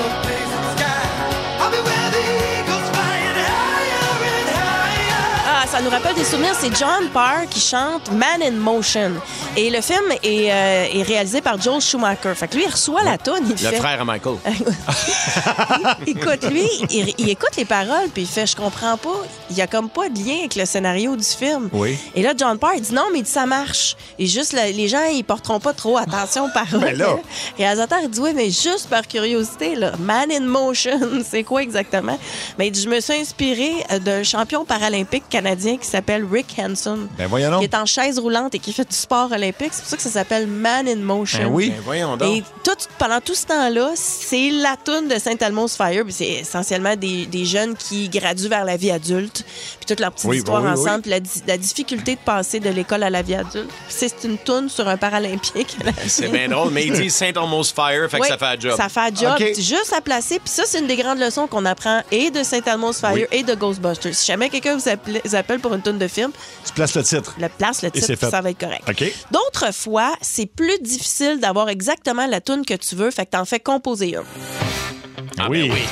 Ah, ça nous rappelle des souvenirs. C'est John Parr qui chante Man in Motion. Et le film est, euh, est réalisé par Joel Schumacher. Fait que lui, il reçoit la toune. Il Le fait... frère à Michael. Écoute, lui, il, il écoute les paroles puis il fait « Je comprends pas. Il y a comme pas de lien avec le scénario du film. Oui. » Et là, John Parr, il dit « Non, mais il dit, ça marche. Et juste, la, les gens, ils porteront pas trop attention aux paroles. Ben là. » Le réalisateur, il dit « Oui, mais juste par curiosité, là, Man in Motion, c'est quoi exactement? » Mais il dit « Je me suis inspiré d'un champion paralympique canadien qui s'appelle Rick Hansen. Ben voyons donc. Qui est en chaise roulante et qui fait du sport olympique. C'est pour ça que ça s'appelle Man in Motion. Ben oui. Ben voyons donc. Et tout, pendant tout ce temps-là, c'est la toune de Saint Elmo's Fire. Puis c'est essentiellement des, des jeunes qui graduent vers la vie adulte. Puis toute leur petite Oui, histoire oui, oui, ensemble. Puis la, di- la difficulté de passer de l'école à la vie adulte. Puis c'est une toune sur un paralympique. C'est bien drôle, mais il dit Saint Elmo's Fire, fait que Oui, ça fait un job. Ça fait un job. OK. C'est juste à placer. Puis ça, c'est une des grandes leçons qu'on apprend et de Saint Elmo's Fire Oui. et de Ghostbusters. Si jamais quelqu'un vous appelle, vous appelle pour une toune de film, Tu places le titre. le place le Et titre, c'est puis fait. ça va être correct. OK. D'autres fois, c'est plus difficile d'avoir exactement la toune que tu veux, fait que t'en fais composer une. Ah, oui. ben oui.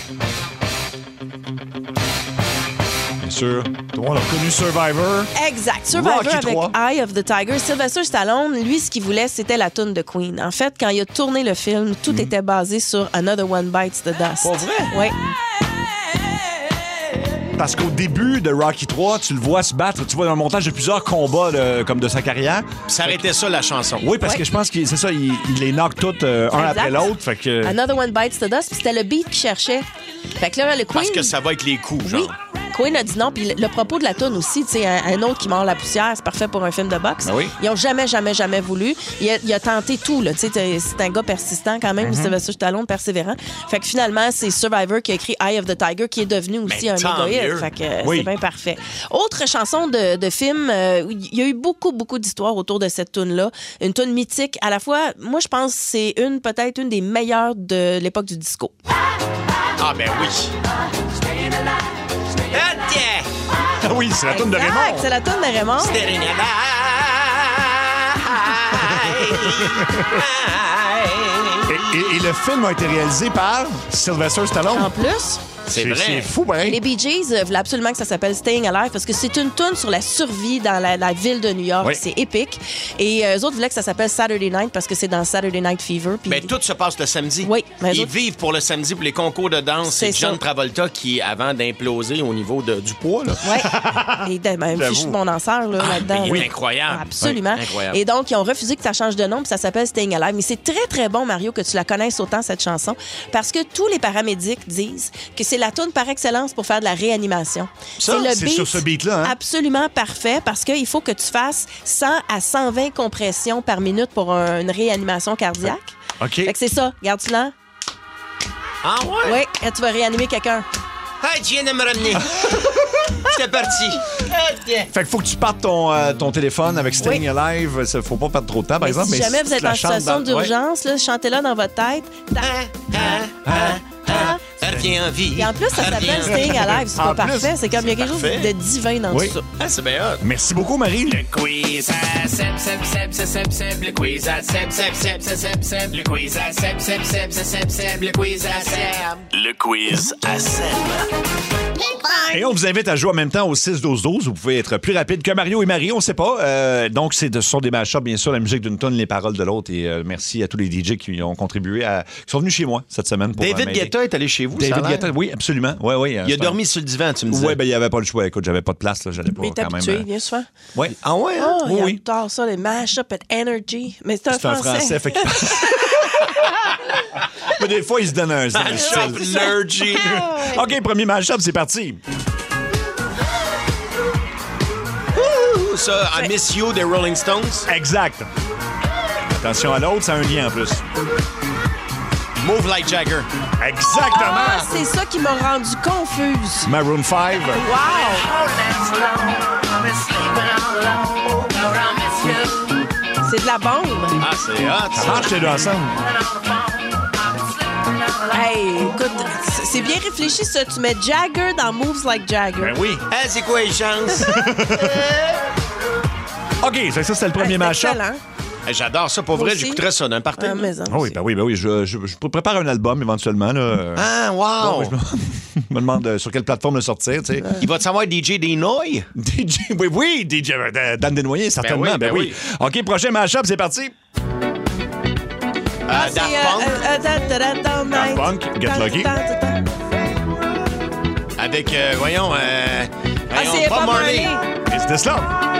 Bien sûr. Tout le monde a reconnu Survivor. Exact. Survivor Rocky avec trois. Eye of the Tiger. Sylvester Stallone, lui, ce qu'il voulait, c'était la toune de Queen. En fait, quand il a tourné le film, tout était basé sur Another One Bites the Dust. Pas vrai? Oui. Parce qu'au début de Rocky trois, tu le vois se battre. Tu vois dans le montage de plusieurs combats là, comme de sa carrière. Ça arrêtait ça, la chanson. Oui, parce Ouais. que je pense que c'est ça, il, il les knock toutes euh, un Exact. après l'autre. Fait que. Another One Bites the Dust, puis c'était le beat qu'il cherchait. Fait que là, le Queen... Parce que ça va avec les coups, genre. Oui. Queen a dit non, puis le, le propos de la toune aussi, tu sais, un, un autre qui mord la poussière, c'est parfait pour un film de boxe. Ben oui. Ils ont jamais, jamais, jamais voulu. Il a, il a tenté tout, là, tu sais, t'es- c'est un gars persistant quand même, Mm-hmm. Sylvester Stallone, persévérant. Fait que finalement, c'est Survivor qui a écrit Eye of the Tiger, qui est devenu aussi Ben, un tant méga hit. mieux. Fait que euh, Oui. c'est bien parfait. Autre chanson de, de film, euh, il y a eu beaucoup, beaucoup d'histoires autour de cette toune-là. Une toune mythique, à la fois, moi, je pense que c'est une, peut-être une des meilleures de l'époque du disco. Ah, ben oui. Ah, tiens! Ah oui, c'est la toune de Exact, Raymond. c'est la toune de Raymond. Staring Et, et- et le film a été réalisé par Sylvester Stallone. En plus... C'est vrai. C'est fou, ben. Les Bee Gees euh, voulaient absolument que ça s'appelle Staying Alive parce que c'est une toune sur la survie dans la, la ville de New York. Oui. C'est épique. Et euh, eux autres voulaient que ça s'appelle Saturday Night parce que c'est dans Saturday Night Fever. Puis- Ben, tout se passe le samedi. Oui, mais eux Ils autres- vivent pour le samedi, pour les concours de danse. C'est C'est John ça. Travolta qui, avant d'imploser au niveau de- du poids, là. Ouais. Et de- ben, J'avoue. fichu de mon danseur là, là-dedans. il est là. incroyable. Absolument. Oui, incroyable. Et donc, ils ont refusé que ça change de nom, puis ça s'appelle Staying Alive. Mais c'est très, très bon, Mario, que tu la connaisses autant, cette chanson, parce que tous les paramédics disent que c'est la toune par excellence pour faire de la réanimation. Ça, le c'est beat sur ce beat-là, hein? absolument parfait, parce qu'il faut que tu fasses cent à cent vingt compressions par minute pour un- une réanimation cardiaque. OK. Fait que c'est ça. Regarde-tu là? Ah ouais? Oui, et tu vas réanimer quelqu'un. Hey, tu viens de me ramener. J'étais parti. Ah, tiens. Fait qu'il faut que tu partes ton, euh, ton téléphone avec Staying Alive. Il faut pas perdre trop de temps, par Mais exemple. si mais jamais si vous tu êtes la en chantes situation dans- ouais. d'urgence, là, chantez-la dans votre tête. Ah, ah, ah, ah. Elle revient en vie. Et en plus, ça Elle revient s'appelle en vie. Staying Alive. C'est pas En plus, parfait. C'est comme il y a quelque chose parfait. de divin dans Oui. tout ça. Ah, c'est bien hot. Merci beaucoup, Marie. Quiz à Seb, Seb, Seb, Seb, Seb, Seb, le quiz à Seb, Seb, Seb, Seb, Seb, Seb, le quiz à Seb, Seb, Seb, Seb, Seb, Seb, le quiz à Seb. Le quiz à Seb. Et on vous invite à jouer en même temps au six douze douze. Vous pouvez être plus rapide que Mario et Marie, on sait pas. Euh, donc, c'est de, ce sont des mashups, bien sûr, la musique d'une tonne, les paroles de l'autre. Et euh, merci à tous les D J qui ont contribué, à, qui sont venus chez moi cette semaine pour euh, David m'aider. Guetta est allé chez vous, ça a David l'air? Guetta, oui, absolument. Ouais, ouais, Il a dormi sur le divan, tu me disais. Oui, ben il n'y avait pas le choix. Écoute, j'avais pas de place, là. J'allais pas Mais il est quand même. habitué, euh, bien souvent. Ouais. Ah ouais, hein? Oh, Oui, il oui. adore ça, les mash-up at Energy. Mais c'est un C'est un français. français. Fait que... Mais des fois, il se donne un, un Mashup style. Energy. OK, premier mashup, c'est parti. Ouh, ça, I Miss You des Rolling Stones. Exact. Attention à l'autre, ça a un lien en plus. Move Like Jagger. Exactement. Ah, c'est ça qui m'a rendu confuse. Maroon five. Wow! C'est de la bombe. Ah, c'est hot, Ça ça. marche les deux ensemble. Hey, écoute, c'est- c'est bien réfléchi ça. Tu mets Jagger dans Moves Like Jagger. Ben oui. Ah, c'est quoi les chances? OK, fait que ça, c'était le premier Hey, c'est mashup. excellent. Hey, j'adore ça, pour vrai, j'écouterais ça d'un party. Ah, mais Oh oui, ben oui, ben oui. Je, je, je prépare un album éventuellement. Là. Ah, wow! Ouais, je me demande euh, sur quelle plateforme le sortir. Tu sais. Il va te savoir D J Denoy? D J, oui, oui, D J euh, Dan Desnoyers, certainement. Ben Ben oui, oui, ben oui. OK, prochain match-up, c'est parti. Ah, Euh, c'est, Daft euh, Punk? euh, euh, da- da- da- da- Daft Punk, Get da- Lucky. da- da- da- Avec, euh, voyons, euh, Ah, voyons, c'est Bob Bob Marley. Marley. Is this love?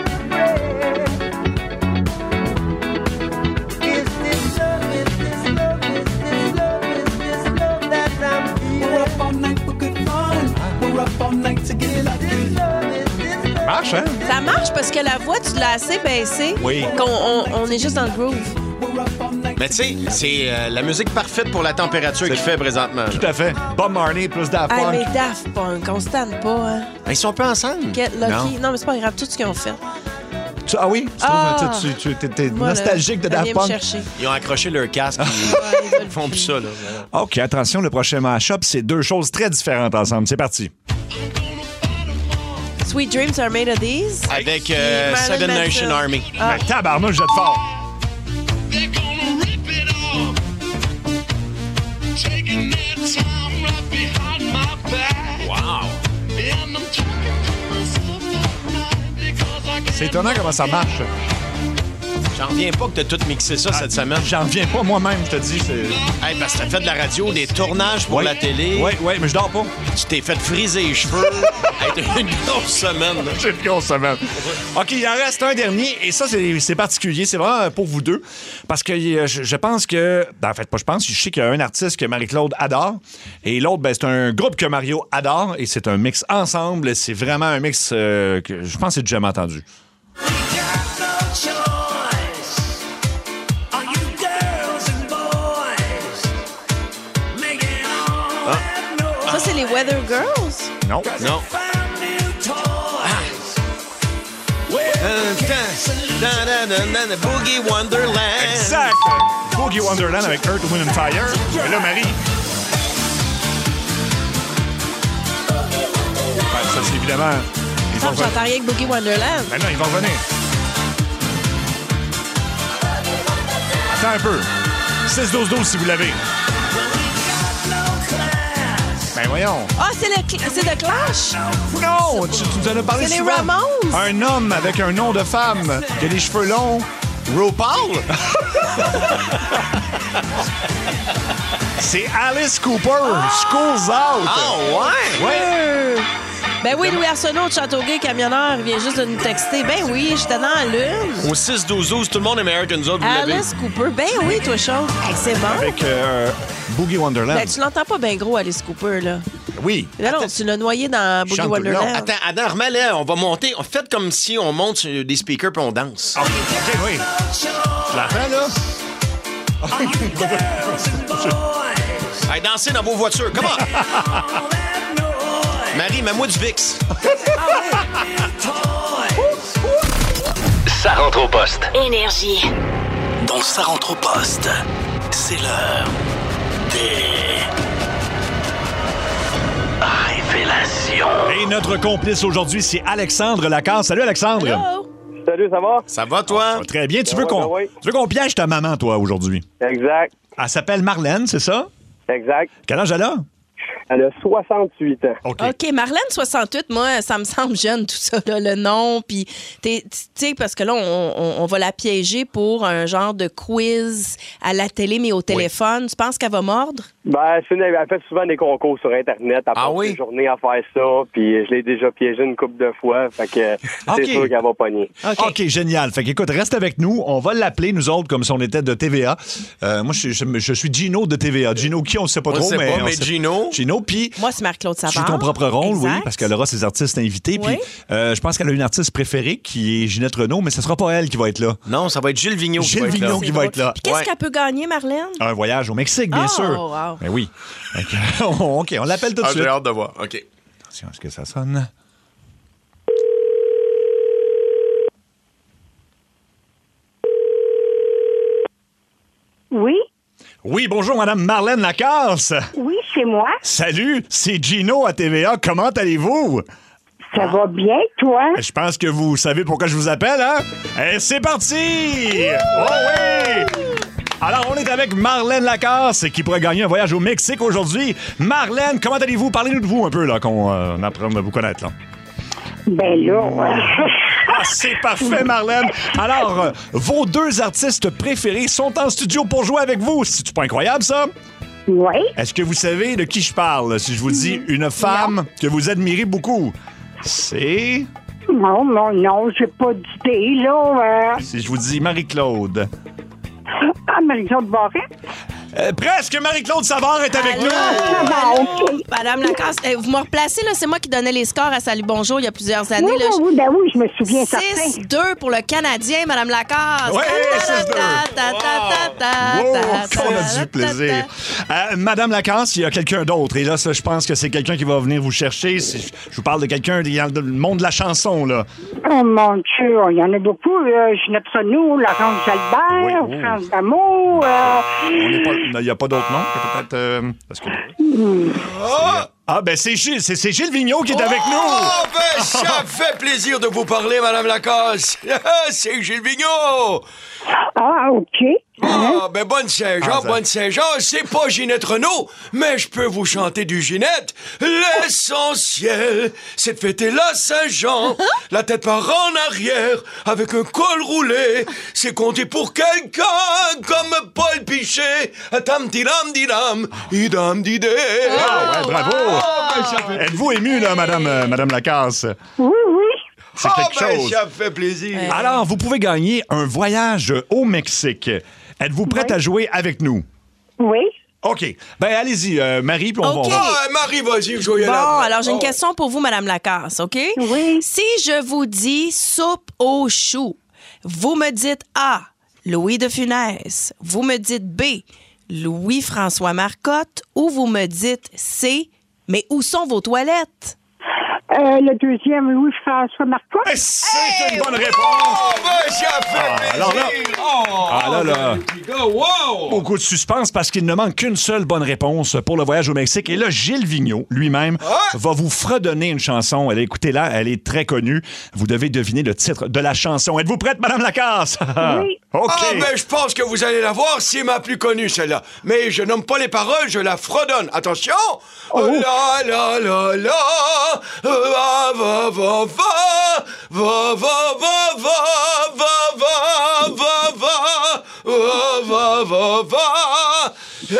Ça marche, hein? Ça marche parce que la voix, tu l'as assez baissée. Oui. Qu'on on, on est juste dans le groove. Mais tu sais, c'est euh, la musique parfaite pour la température qu'il fait présentement. Tout à fait. Bob Marley plus Daft Ah, Punk. mais Daft Punk, on se tanne pas, hein. Ils sont pas ensemble. Get Lucky. Non. Non, mais c'est pas grave, tout ce qu'ils ont fait. Tu- ah oui? Tu, Ah! trouves- tu, tu, tu- t'es Moi, là, nostalgique de ça Daft vient me Punk? chercher. Ils ont accroché leur casque. Ils font plus ça, là. OK, attention, le prochain match-up, c'est deux choses très différentes ensemble. C'est parti. Sweet Dreams Are Made of These. Avec euh, Marilyn Seven Manson. Nation Army. Ah. Ben, tabarnouche, jette fort. Wow! C'est étonnant comment ça marche. J'en reviens pas que t'as tout mixé ça cette semaine. J'en reviens pas moi-même, je te dis. C'est... Hey, parce que t'as fait de la radio, des tournages pour Oui. la télé. Oui, oui, mais je dors pas. Tu t'es fait friser les cheveux. Hey, t'as eu une grosse semaine. là. J'ai une grosse semaine. OK, il en reste un dernier, et ça, c'est, c'est particulier. C'est vraiment pour vous deux. Parce que euh, je, je pense que... Ben, en fait, pas je pense. Je sais qu'il y a un artiste que Marie-Claude adore, et l'autre, ben, c'est un groupe que Mario adore, et c'est un mix ensemble. C'est vraiment un mix euh, que je pense que c'est jamais entendu. Ça, c'est les Weather Girls. Non. Non. Boogie Wonderland. Exact! Boogie Wonderland avec Earth, Wind and Fire. Mais là, Marie... Ben, ça, c'est évidemment... Ils vont Ça, revenir. j'entends rien avec Boogie Wonderland. Ben non, ils vont revenir. Attends un peu. six douze douze si vous l'avez. Ben voyons. Ah, c'est le, cl- c'est le Clash? Non! Tu, tu nous en as parlé C'est les souvent. Ramones. Un homme avec un nom de femme qui a les cheveux longs. RuPaul? C'est Alice Cooper. School's Out. Ah ouais? Ouais. Ben oui, Louis Arsenault de Châteauguay, camionneur, il vient juste de nous texter. Ben oui, j'étais dans la lune. Au six douze douze, tout le monde est meilleur que nous autres, vous l'avez. Alice Cooper. Ben oui, toi, chose. Hey, c'est bon. Avec euh, Boogie Wonderland. Ben, tu l'entends pas bien gros, Alice Cooper, là. Oui. Là, non, tu l'as noyé dans Boogie Chante- Wonderland. Non, attends, Adam, remets-le. On va monter. Faites comme si on monte sur des speakers puis on danse. OK, OK, oui. Tu l'entends, là? Hey, dansez dans vos voitures. Comment? Marie, mets-moi du Vicks. Ça rentre au poste. Énergie. Dans Ça rentre au poste, c'est l'heure des révélations. Et notre complice aujourd'hui, c'est Alexandre Lacasse. Salut, Alexandre. Hello. Salut, ça va? Ça va, toi? Très bien. Tu Ça veux va, qu'on ça va. tu veux qu'on piège ta maman, toi, aujourd'hui? Exact. Elle s'appelle Marlène, c'est ça? Exact. Quel âge elle a? Elle a soixante-huit ans. OK. OK, Marlène soixante-huit, moi, ça me semble jeune, tout ça, là, le nom. Puis, t'es- tu sais, parce que là, on, on- on va la piéger pour un genre de quiz à la télé, mais au téléphone. Tu penses qu'elle va mordre? Ben, c'est une- elle fait souvent des concours sur Internet. Elle Ah passe oui? des journées à faire ça. Puis je l'ai déjà piégé une couple de fois. Fait que OK. c'est sûr qu'elle va pogner. OK. OK, génial. Fait qu'écoute, reste avec nous. On va l'appeler, nous autres, comme si on était de T V A. Euh, moi, je, je, je suis Gino de T V A. Gino qui, on ne sait pas On trop, sait mais... pas, on mais sait- Gino. Gino, puis... Moi, c'est Marc-Claude Tu Savard. joues ton propre rôle, oui, Exact. parce qu'elle aura ses artistes invités. Puis Oui. euh, je pense qu'elle a une artiste préférée qui est Ginette Renault, mais ce sera pas elle qui va être là. Non, ça va être Gilles Vigneault. qui Gilles va être là. Vigneault qui va être là. Puis qu'est-ce Ouais. qu'elle peut gagner, Marlène? Un voyage au Mexique, bien Oh, sûr. wow. Ben oui. Fait que, OK, on l'appelle tout de Ah, suite. j'ai hâte de voir. OK. Attention, est-ce que ça sonne? Oui, Oui, bonjour, Madame Marlène Lacasse. oui, c'est moi. Salut, c'est Gino à T V A. Comment allez-vous? Ça va bien, toi? Je pense que vous savez pourquoi je vous appelle, hein? Et c'est parti! Oh oui! Alors, on est avec Marlène Lacasse qui pourrait gagner un voyage au Mexique aujourd'hui. Marlène, comment allez-vous? Parlez-nous de vous un peu, là, qu'on euh, apprenne à vous connaître, là. Ben là, ouais. Ah, c'est parfait, Marlène. Alors, euh, vos deux artistes préférés sont en studio pour jouer avec vous. C'est-tu pas incroyable, ça? Oui. Est-ce que vous savez de qui je parle? Si je vous dis une femme non. que vous admirez beaucoup, c'est... Non, non, non, j'ai pas d'idée, là. Euh... Si je vous dis Marie-Claude... Ah, Marie-Claude Barrette? Euh, presque, Marie-Claude Savard est avec Alors, nous. Ah, bon, okay. Madame Lacasse, eh, vous me replacez, là, c'est moi qui donnais les scores à Salut Bonjour il y a plusieurs années. Oui, là, oui, ben oui, je me souviens six deux pour le Canadien, Madame Lacasse. Oui, six deux. Wow, qu'on a du plaisir. Euh, Madame Lacasse, il y a quelqu'un d'autre. Et là, ça, je pense que c'est quelqu'un qui va venir vous chercher. Je vous parle de quelqu'un dans le monde de la chanson, là. Oh, mon Dieu, il y en a beaucoup. Euh, Ginette Renaud, Laurence Jalbert, oui, oui. France D'Amour. Euh... On n'est pas... Il n'y a pas d'autres noms? Peut-être. Euh, parce que... mm. ah! ah, ben c'est Gilles, c'est, c'est Gilles Vigneault qui est oh, avec nous! Oh, ben ça fait plaisir de vous parler, Madame Lacasse. C'est Gilles Vigneault! Ah, OK. Ah, ben bonne Saint-Jean, ah, bonne Saint-Jean, c'est pas Ginette Renaud, mais je peux vous chanter du Ginette. L'essentiel, c'est de fêter la Saint-Jean, la tête par en arrière, avec un col roulé. C'est compter pour quelqu'un comme Paul Pichet. Tam tidam didam, idam didé. Ah, ouais, bravo! Oh, êtes-vous ému, là, Madame, euh, Madame Lacasse? Oui, oui. C'est oh, quelque ben, chose. Ça me fait plaisir. Euh... Alors, vous pouvez gagner un voyage au Mexique. Êtes-vous prête oui. à jouer avec nous? Oui. OK. Ben, allez-y, euh, Marie, puis on okay. va... Ah, Marie, vas-y, je vais y Bon, aller. alors, j'ai oh. une question pour vous, Madame Lacasse, OK? Oui. Si je vous dis soupe aux choux, vous me dites A, Louis de Funès. Vous me dites B, Louis-François Marcotte. Ou vous me dites C, mais où sont vos toilettes? Euh, le deuxième, Louis-François Marcotte. C'est hey, une bonne réponse! Oh, ben, ça fait ah, plaisir! Alors là, oh, ah, là, là. Wow. Beaucoup de suspense parce qu'il ne manque qu'une seule bonne réponse pour le voyage au Mexique. Et là, Gilles Vigneault, lui-même, ah. va vous fredonner une chanson. Elle, écoutez-la, elle est très connue. Vous devez deviner le titre de la chanson. Êtes-vous prête, Madame Lacasse? Oui. OK. Ah, ben, je pense que vous allez la voir, c'est ma plus connue, celle-là. Mais je nomme pas les paroles, je la fredonne. Attention! Oh. La, la, la, la, va, va, va, va, va, va, va, va, va, va, va, va, va, va,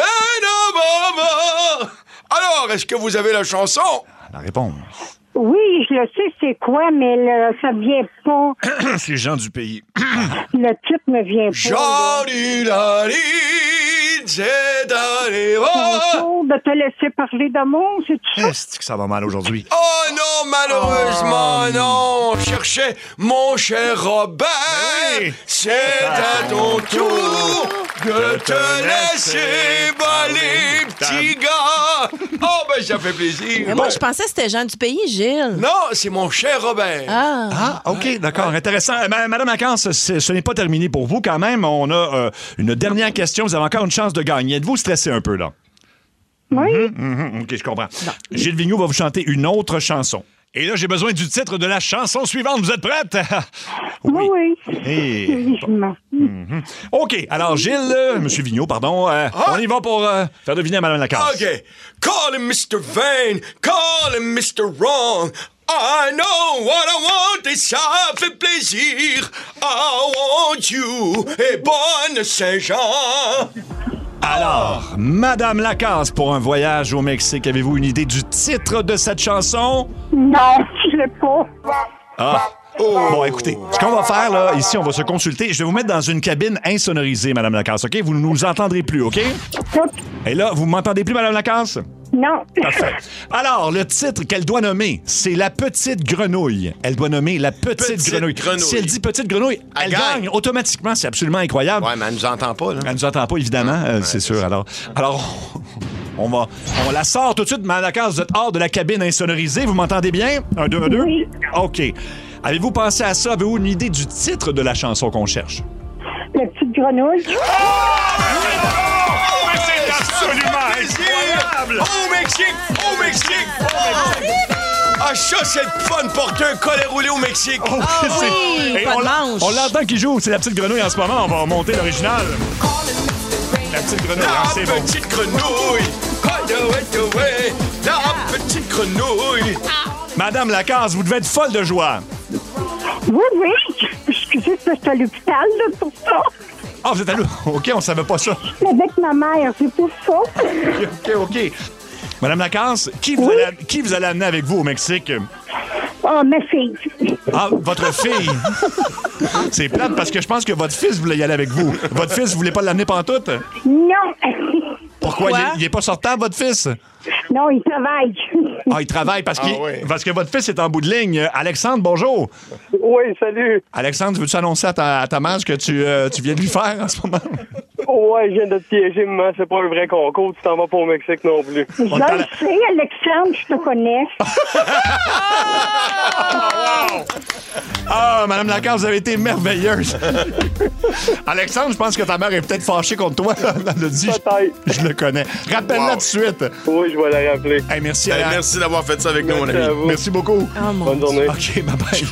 alors, est-ce que vous avez la chanson? La réponse. Oui, je le sais, c'est quoi, mais le, ça me vient pas. C'est Jean du Pays. Le titre me vient pas. Jean du Pays, c'est d'aller voir. De te laisser parler d'amour, c'est tout ça? Est-ce que ça va mal aujourd'hui? Oh non, malheureusement, oh. non. Je cherchais mon cher Robert. Ben oui. C'est à ton tour de te laisser baler, petit gars. Oh, ben, ça fait plaisir. Mais moi, je pensais que c'était Jean du Pays, Gilles. Non, c'est mon cher Robert. Ah, ah OK, d'accord. Intéressant. Madame Lacasse, ce n'est pas terminé pour vous quand même. On a euh, une dernière question. Vous avez encore une chance de gagner. Êtes-vous stressé un peu, là? Oui. Mm-hmm, mm-hmm, OK, je comprends. Non. Gilles Vigneault va vous chanter une autre chanson. Et là, j'ai besoin du titre de la chanson suivante. Vous êtes prête? Oui. Oui. Et... bon. mm-hmm. OK. Alors, Gilles, euh, Monsieur Vigneault, pardon, euh, ah. on y va pour euh, faire deviner à Mme Lacasse. OK. Call him mister Vain. Call him mister Wrong. I know what I want et ça fait plaisir. I want you. Et bonne Saint-Jean. Alors, Madame Lacasse, pour un voyage au Mexique, avez-vous une idée du titre de cette chanson? Non, je l'ai pas. Ah. Oh. Bon, écoutez, ce qu'on va faire, là, ici, on va se consulter. Je vais vous mettre dans une cabine insonorisée, Madame Lacasse, OK? Vous ne nous entendrez plus, OK? Et là, vous m'entendez plus, Madame Lacasse? Non. Parfait. Alors, le titre qu'elle doit nommer, c'est La Petite Grenouille. Elle doit nommer La Petite, petite grenouille. grenouille. Si elle dit Petite Grenouille, elle, elle gagne. gagne automatiquement. C'est absolument incroyable. Ouais, mais elle nous entend pas, là. Elle nous entend pas, évidemment, euh, ouais, c'est sûr. Ça. Alors, alors on, va, on la sort tout de suite. Madame Lacasse, vous êtes hors de la cabine insonorisée. Vous m'entendez bien? Un, deux, un, deux? Oui. OK. Avez-vous pensé à ça? Avez-vous une idée du titre de la chanson qu'on cherche? La Petite Grenouille. Oh! Oh, mais c'est absolument incroyable! Au Mexique! Au Mexique! Au Mexique! Ah, ça, c'est le fun, porter un collet roulé au Mexique. Oh, Ah c'est- oui, Hey, pas on de manche. on l'entend qui joue, c'est la petite grenouille en ce moment. On va monter l'original. La petite grenouille, La hein, c'est bon. petite grenouille. Aïe, aïe, aïe, la petite grenouille. Madame Lacasse, vous devez être folle de joie. Oui, oui. Excusez, je suis à l'hôpital là, pour ça. Ah, vous êtes à l'eau. OK, on savait pas ça. Avec ma mère, c'est pour ça. OK, OK. Madame Lacasse, qui vous, allez, qui vous allez amener avec vous au Mexique? Oh, ma fille. Ah, votre fille. C'est plate parce que je pense que votre fils voulait y aller avec vous. Votre fils, vous voulez pas l'amener pantoute? Non. Pourquoi? Il est, il est pas sortant, votre fils? Non, il travaille. Ah, il travaille parce, qu'il- Ah oui. parce que votre fils est en bout de ligne. Alexandre, bonjour. Oui, salut. Alexandre, veux-tu annoncer à ta, à ta mère ce que tu, euh, tu viens de lui faire en ce moment? Ouais, je viens de te piéger, maman. C'est pas un vrai concours. Tu t'en vas pas au Mexique non plus. Je le sais, Alexandre, je te connais. Ah, Madame Lacasse, vous avez été merveilleuse. Alexandre, je pense que ta mère est peut-être fâchée contre toi. Elle a dit, je, je le connais. Rappelle-la Wow. tout de suite. Oui, je vais la rappeler. Hey, merci, Hey, Alain. merci d'avoir fait ça avec nous, mon Merci à ami. vous. Merci beaucoup. Oh, mon Bonne journée. OK, bye-bye.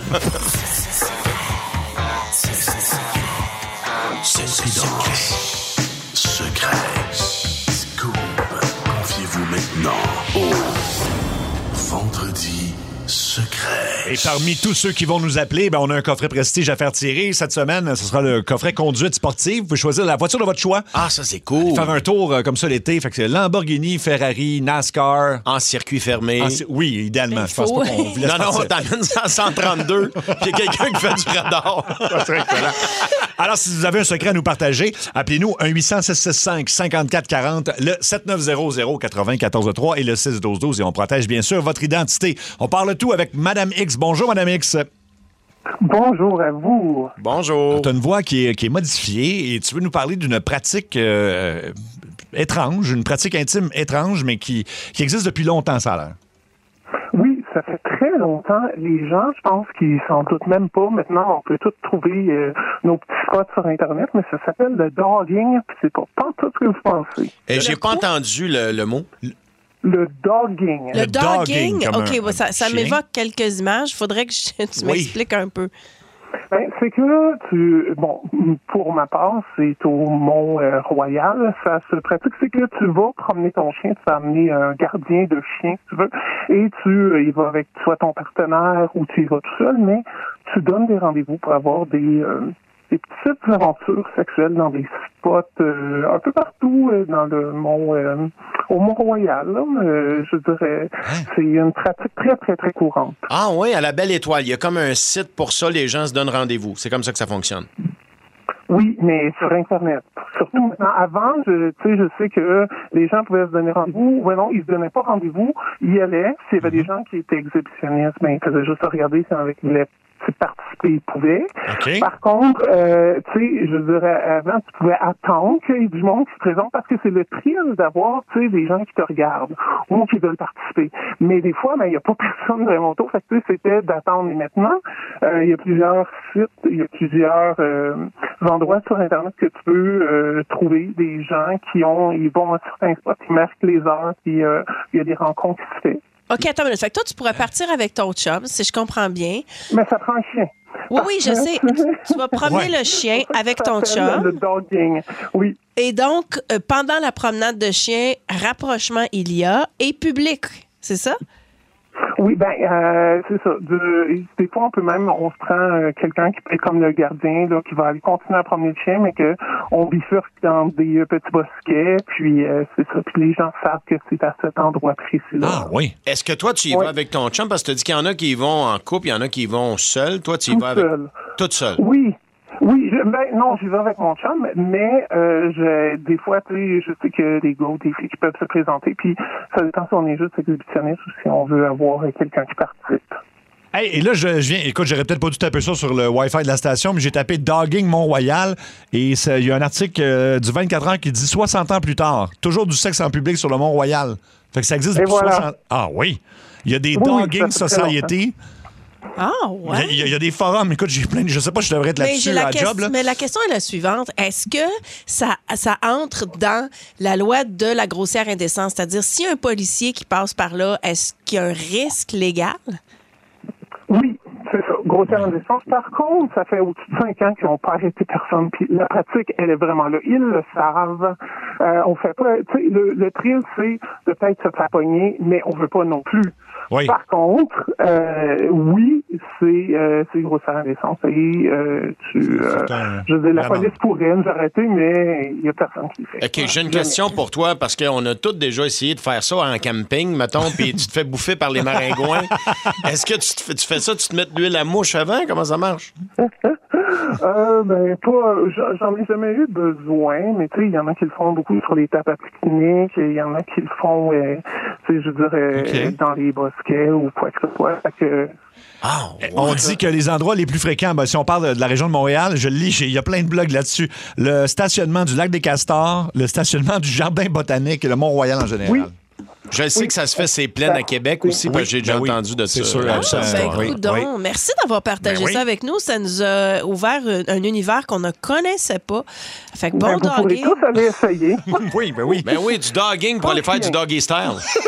Confidence. Secret. Scoop. Confiez-vous maintenant au Vendredi Secret. Et parmi tous ceux qui vont nous appeler, ben, on a un coffret prestige à faire tirer. Cette semaine, ce sera le coffret conduite sportive. Vous pouvez choisir la voiture de votre choix. Ah, ça, c'est cool. Faire un tour euh, comme ça l'été. Fait que c'est Lamborghini, Ferrari, NASCAR. En circuit fermé. En ci- oui, idéalement. Il Je pense faut. pas qu'on vous laisse Non, non, partir. t'amènes ça en cent trente-deux, puis il y a quelqu'un qui fait du radar. Ça serait excellent. Alors, si vous avez un secret à nous partager, appelez-nous un huit cents, six six cinq, cinq quatre quatre zéro, le sept neuf zéro zéro, quatre-vingt-quatorze trois et le six douze douze. Et on protège, bien sûr, votre identité. On parle tout avec Madame X. Bonjour, Madame X. Bonjour à vous. Bonjour. Tu as une voix qui est, qui est modifiée et tu veux nous parler d'une pratique euh, étrange, une pratique intime étrange, mais qui, qui existe depuis longtemps, ça a l'air. Oui, ça fait très longtemps. Les gens, je pense qu'ils s'en doutent même pas. Maintenant, on peut tous trouver euh, nos petits spots sur Internet, mais ça s'appelle le dogging, puis c'est pas, pas tout ce que vous pensez. Et j'ai pas entendu le, le mot. Le dogging. Le, Le dogging, dogging, comme OK, un- ouais, ça, un ça chien. m'évoque quelques images. Il faudrait que je- tu Oui. m'expliques un peu. Ben, c'est que tu, bon, pour ma part, c'est au Mont-Royal. Ça se pratique, c'est que tu vas promener ton chien, tu vas amener un gardien de chien, si tu veux, et tu y vas avec soit ton partenaire ou tu y vas tout seul, mais tu donnes des rendez-vous pour avoir des, euh, des petites aventures sexuelles dans des spots euh, un peu partout euh, dans le Mont, euh, au Mont-Royal. là. Euh, je dirais, c'est une pratique très, très, très courante. Ah oui, à la Belle Étoile. Il y a comme un site pour ça, les gens se donnent rendez-vous. C'est comme ça que ça fonctionne. Oui, mais sur Internet. Surtout maintenant. Avant, je, tu sais, je sais que les gens pouvaient se donner rendez-vous. Ouais, non, ils se donnaient pas rendez-vous. Ils y allaient. S'il y avait des gens qui étaient exhibitionnistes, ben, ils faisaient juste regarder si avec ils voulaient participer, ils pouvaient. OK. Par contre, euh, tu sais, je dirais, avant, tu pouvais attendre qu'il y ait du monde qui se présente parce que c'est le thrill d'avoir, tu sais, des gens qui te regardent ou qui veulent participer. Mais des fois, ben, il n'y a pas personne vraiment autour. Fait que, tu sais, c'était d'attendre. Et maintenant, euh, il y a plusieurs sites, il y a plusieurs euh, endroits sur Internet que tu peux euh, trouver des gens qui ont, ils vont à certains spots, ils marquent les heures, puis euh, il y a des rencontres qui se font. OK, attends une minute. Fait que toi, tu pourrais partir avec ton chum, si je comprends bien. Mais ça prend un chien. Oui, oui, je sais. Tu vas promener Ouais. le chien avec ton Ça s'appelle chum. Le dogging. Oui. Et donc, euh, pendant la promenade de chien, rapprochement il y a et public. C'est ça? Oui, ben euh, c'est ça. De, des fois, on peut même, on se prend euh, quelqu'un qui peut être comme le gardien, là, qui va aller continuer à promener le chien, mais que on bifurque dans des euh, petits bosquets, puis euh, c'est ça. Puis les gens savent que c'est à cet endroit précis-là. Ah oui. Est-ce que toi, tu y Oui. vas avec ton chum? Parce que tu as dit qu'il y en a qui y vont en couple, il y en a qui y vont seuls. Toi, tu y Tout vas avec... seul. Toute seule. Oui. Oui, je, ben non, j'y vais avec mon chum, mais euh, je, des fois, tu sais, je sais que des gars ou des filles qui peuvent se présenter, puis ça dépend si on est juste exhibitionniste ou si on veut avoir quelqu'un qui participe. Hey, et là, je, je viens. Écoute, j'aurais peut-être pas dû taper ça sur le Wi-Fi de la station, mais j'ai tapé Dogging Mont-Royal et ça- il y a un article euh, du vingt-quatre heures qui dit soixante ans plus tard, toujours du sexe en public sur le Mont-Royal. Fait que ça existe Et depuis voilà. soixante. Ah oui. Il y a des Oui, oui, Dogging ça fait très Society. Ah, ouais. Il y, a, il y a des forums. Écoute, j'ai plein de... Je sais pas, je devrais être Mais, là-dessus j'ai la à question- job. Là. mais la question est la suivante. Est-ce que ça, ça entre dans la loi de la grossière indécence? C'est-à-dire, s'il y a un policier qui passe par là, est-ce qu'il y a un risque légal? Oui, c'est ça. Grossière indécence. Par contre, ça fait au-dessus de cinq ans qu'ils n'ont pas arrêté personne. Puis la pratique, elle est vraiment là. Ils le savent. Euh, on fait pas. Tu sais, le, le thrill, c'est de peut-être se faire pogner, mais on veut pas non plus. Oui. Par contre, euh, oui, c'est euh, c'est grossière indécence. Et euh, tu, euh, je veux dire, la Vraiment. police pourrait nous arrêter, mais il y a personne qui le fait. OK, j'ai une question pour toi, parce qu'on a tous déjà essayé de faire ça en camping, mettons, puis tu te fais bouffer par les maringouins. Est-ce que tu, te fais, tu fais ça, tu te mets de l'huile à mouche avant? Comment ça marche? Euh, ben, pas, j'en- j'en ai jamais eu besoin, mais tu sais, il y en a qui le font beaucoup sur les tapes à pique-nique, et il y en a qui le font, euh, tu sais, je veux dire, euh, Ok. dans les bosquets ou quoi que ce soit. Fait que, On dit que les endroits les plus fréquents, ben, si on parle de la région de Montréal, je le lis, j'ai- il y a plein de blogs là-dessus. Le stationnement du lac des Castors, le stationnement du jardin botanique et le Mont-Royal en général. Oui. Je sais que ça se fait ces plaines à Québec aussi, parce que j'ai déjà ben oui. entendu de ça. C'est sûr, Ah, ça, Ben, oui, coudonc, oui. merci d'avoir partagé Ben oui. ça avec nous. Ça nous a ouvert un, un univers qu'on ne connaissait pas. Fait que bon ben, vous pourrez dogging. tous aller essayer. Oui, ben oui. Ben oui, du dogging pour aller faire du doggy style.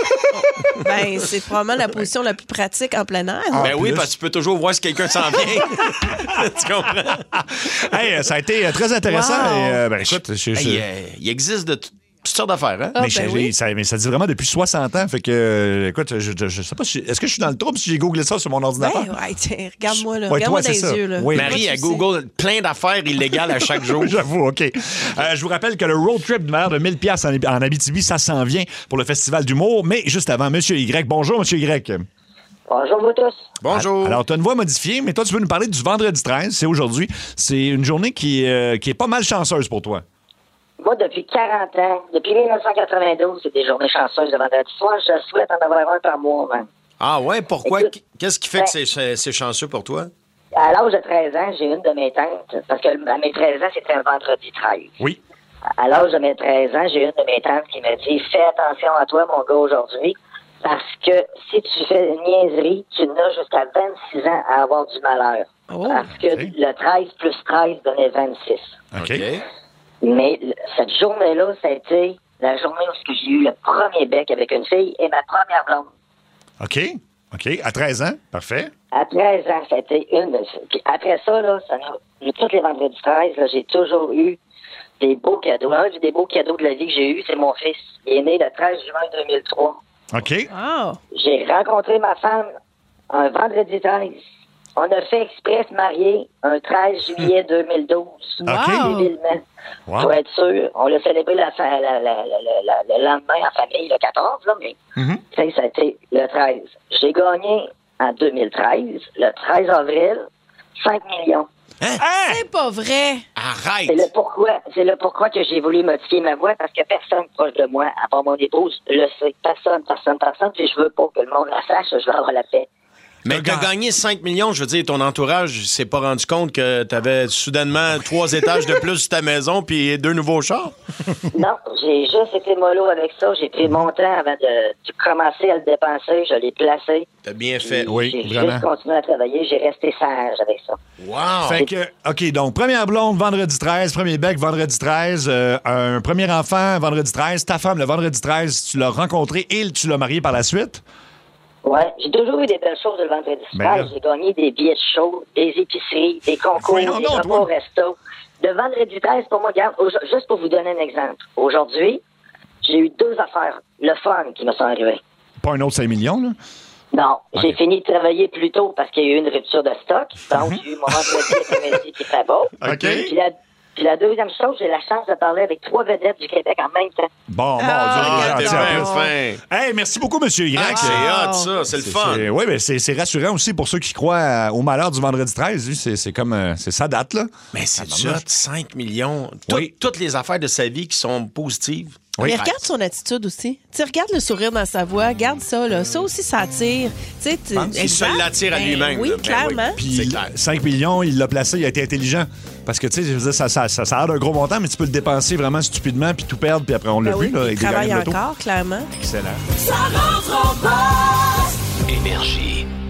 Ben, c'est probablement la position la plus pratique en plein air. ben oui, parce que tu peux toujours voir si quelqu'un s'en vient. Tu comprends? Hey, ça a été euh, très intéressant. Wow. Et, euh, ben, écoute, je- je- Hey, euh, il existe de t- toutes sortes d'affaires, hein? Ah, mais, ben j'ai- oui. ça, mais ça dit vraiment depuis soixante ans. Fait que, euh, écoute, je, je, je sais pas si. Est-ce que je suis dans le trouble si j'ai googlé ça sur mon Ben, ordinateur? ouais, tiens, regarde-moi là. Ouais, Regarde-moi toi, dans c'est les ça. yeux. Là. Oui. Marie, Moi, elle tu sais. Google plein d'affaires illégales à chaque jour. J'avoue, OK. Euh, je vous rappelle que le road trip de mer de mille piastres en, en Abitibi, ça s'en vient pour le Festival d'humour. Mais juste avant, M. Y. Bonjour, M. Y. Bonjour vous tous. Bonjour. Alors, tu as une voix modifiée, mais toi, tu veux nous parler du vendredi treize. C'est aujourd'hui. C'est une journée qui, euh, qui est pas mal chanceuse pour toi. Moi, depuis quarante ans, depuis dix-neuf cent quatre-vingt-douze, c'est des journées chanceuses de vendredi soir. Je souhaite en avoir un par mois, man. Ah ouais, pourquoi? Écoute, Qu'est-ce qui fait que c'est- c'est c'est chanceux pour toi? À l'âge de treize ans, j'ai une de mes tantes, parce que à mes treize ans, c'était un vendredi treize. Oui. À l'âge de mes treize ans, j'ai une de mes tantes qui me dit « Fais attention à toi, mon gars, aujourd'hui, parce que si tu fais une niaiserie, tu n'as jusqu'à vingt-six ans à avoir du malheur. Oh, parce que le treize plus treize donnait vingt-six. OK. Mais le- cette journée-là, ça a été la journée où j'ai eu le premier bec avec une fille et ma première blonde. OK. OK. À treize ans. Parfait. À treize ans, ça a été une de ces- Puis après ça, là, ça nous- tous les vendredis treize, là, j'ai toujours eu des beaux cadeaux. Un des beaux cadeaux de la vie que j'ai eu, c'est mon fils. Il est né le treize juin deux mille trois. OK. Ah. J'ai rencontré ma femme un vendredi treize. On a fait exprès se marier un treize juillet deux mille douze. OK. Civilement. Wow. Pour être sûr, on l'a célébré la, fa- la- la- la- la- le lendemain en famille, le quatorze, là, mais Mhm. tu sais, ça a été le treize. J'ai gagné en deux mille treize, le treize avril, cinq millions. C'est pas vrai. Arrête! C'est le pourquoi, c'est le pourquoi que j'ai voulu modifier ma voix, parce que personne proche de moi, à part mon épouse, le sait. Personne, personne, personne. Puis je veux pas que le monde la sache, je veux avoir la paix. Mais t'as gagné cinq millions, je veux dire, ton entourage s'est pas rendu compte que t'avais soudainement trois étages de plus sur ta maison puis deux nouveaux chars? Non, j'ai juste été mollo avec ça. J'ai pris mon temps avant de, de commencer à le dépenser. Je l'ai placé. T'as bien fait. J'ai juste continué à travailler. J'ai resté sage avec ça. Wow! Fait que, OK, donc, première blonde, vendredi treize, premier bec, vendredi treize, euh, un premier enfant, vendredi treize, ta femme, le vendredi treize, tu l'as rencontré et tu l'as marié par la suite? Ouais, j'ai toujours eu des belles choses le vendredi Ben soir. là. J'ai gagné des billets de show, des épiceries, des concours, Voyons des donc, repas toi. au resto. Le vendredi treize, pour moi, regarde, au- juste pour vous donner un exemple. Aujourd'hui, j'ai eu deux affaires, le fun, qui me sont arrivées. Pas un autre cinq millions, là? Non, j'ai fini de travailler plus tôt parce qu'il y a eu une rupture de stock. Donc, j'ai eu mon vendredi après-midi qui était beau. OK. Puis la, puis la deuxième chose, j'ai la chance de parler avec trois vedettes du Québec en même temps. Bon, bon, Ah, Dieu, t'es gentil, bien en plus. fin. Hey, merci beaucoup, M. Y. Ah, c'est hot, ça. C'est le fun. Oui, mais c'est c'est rassurant aussi pour ceux qui croient à- au malheur du vendredi treize. Lui, C'est c'est comme... euh, c'est sa date, là. Mais c'est Ah, hot, cinq millions. Tout- Toutes les affaires de sa vie qui sont positives. Mais regarde son attitude aussi. Tu sais, regarde le sourire dans sa voix. Regarde ça, là. Ça aussi, ça attire. Tu sais, tu- Il se exact. l'attire à Ben lui-même. Oui, là. Ben clairement. Puis cinq millions, il l'a placé, il a été intelligent. Parce que, tu sais, je veux dire, ça, ça, ça, ça a l'air d'un gros montant, mais tu peux le dépenser vraiment stupidement puis tout perdre, puis après, on l'a Ben vu, oui, là, il avec des travaille gagnants de loto. encore, clairement. Excellent. Ça rentre en poste. Énergie.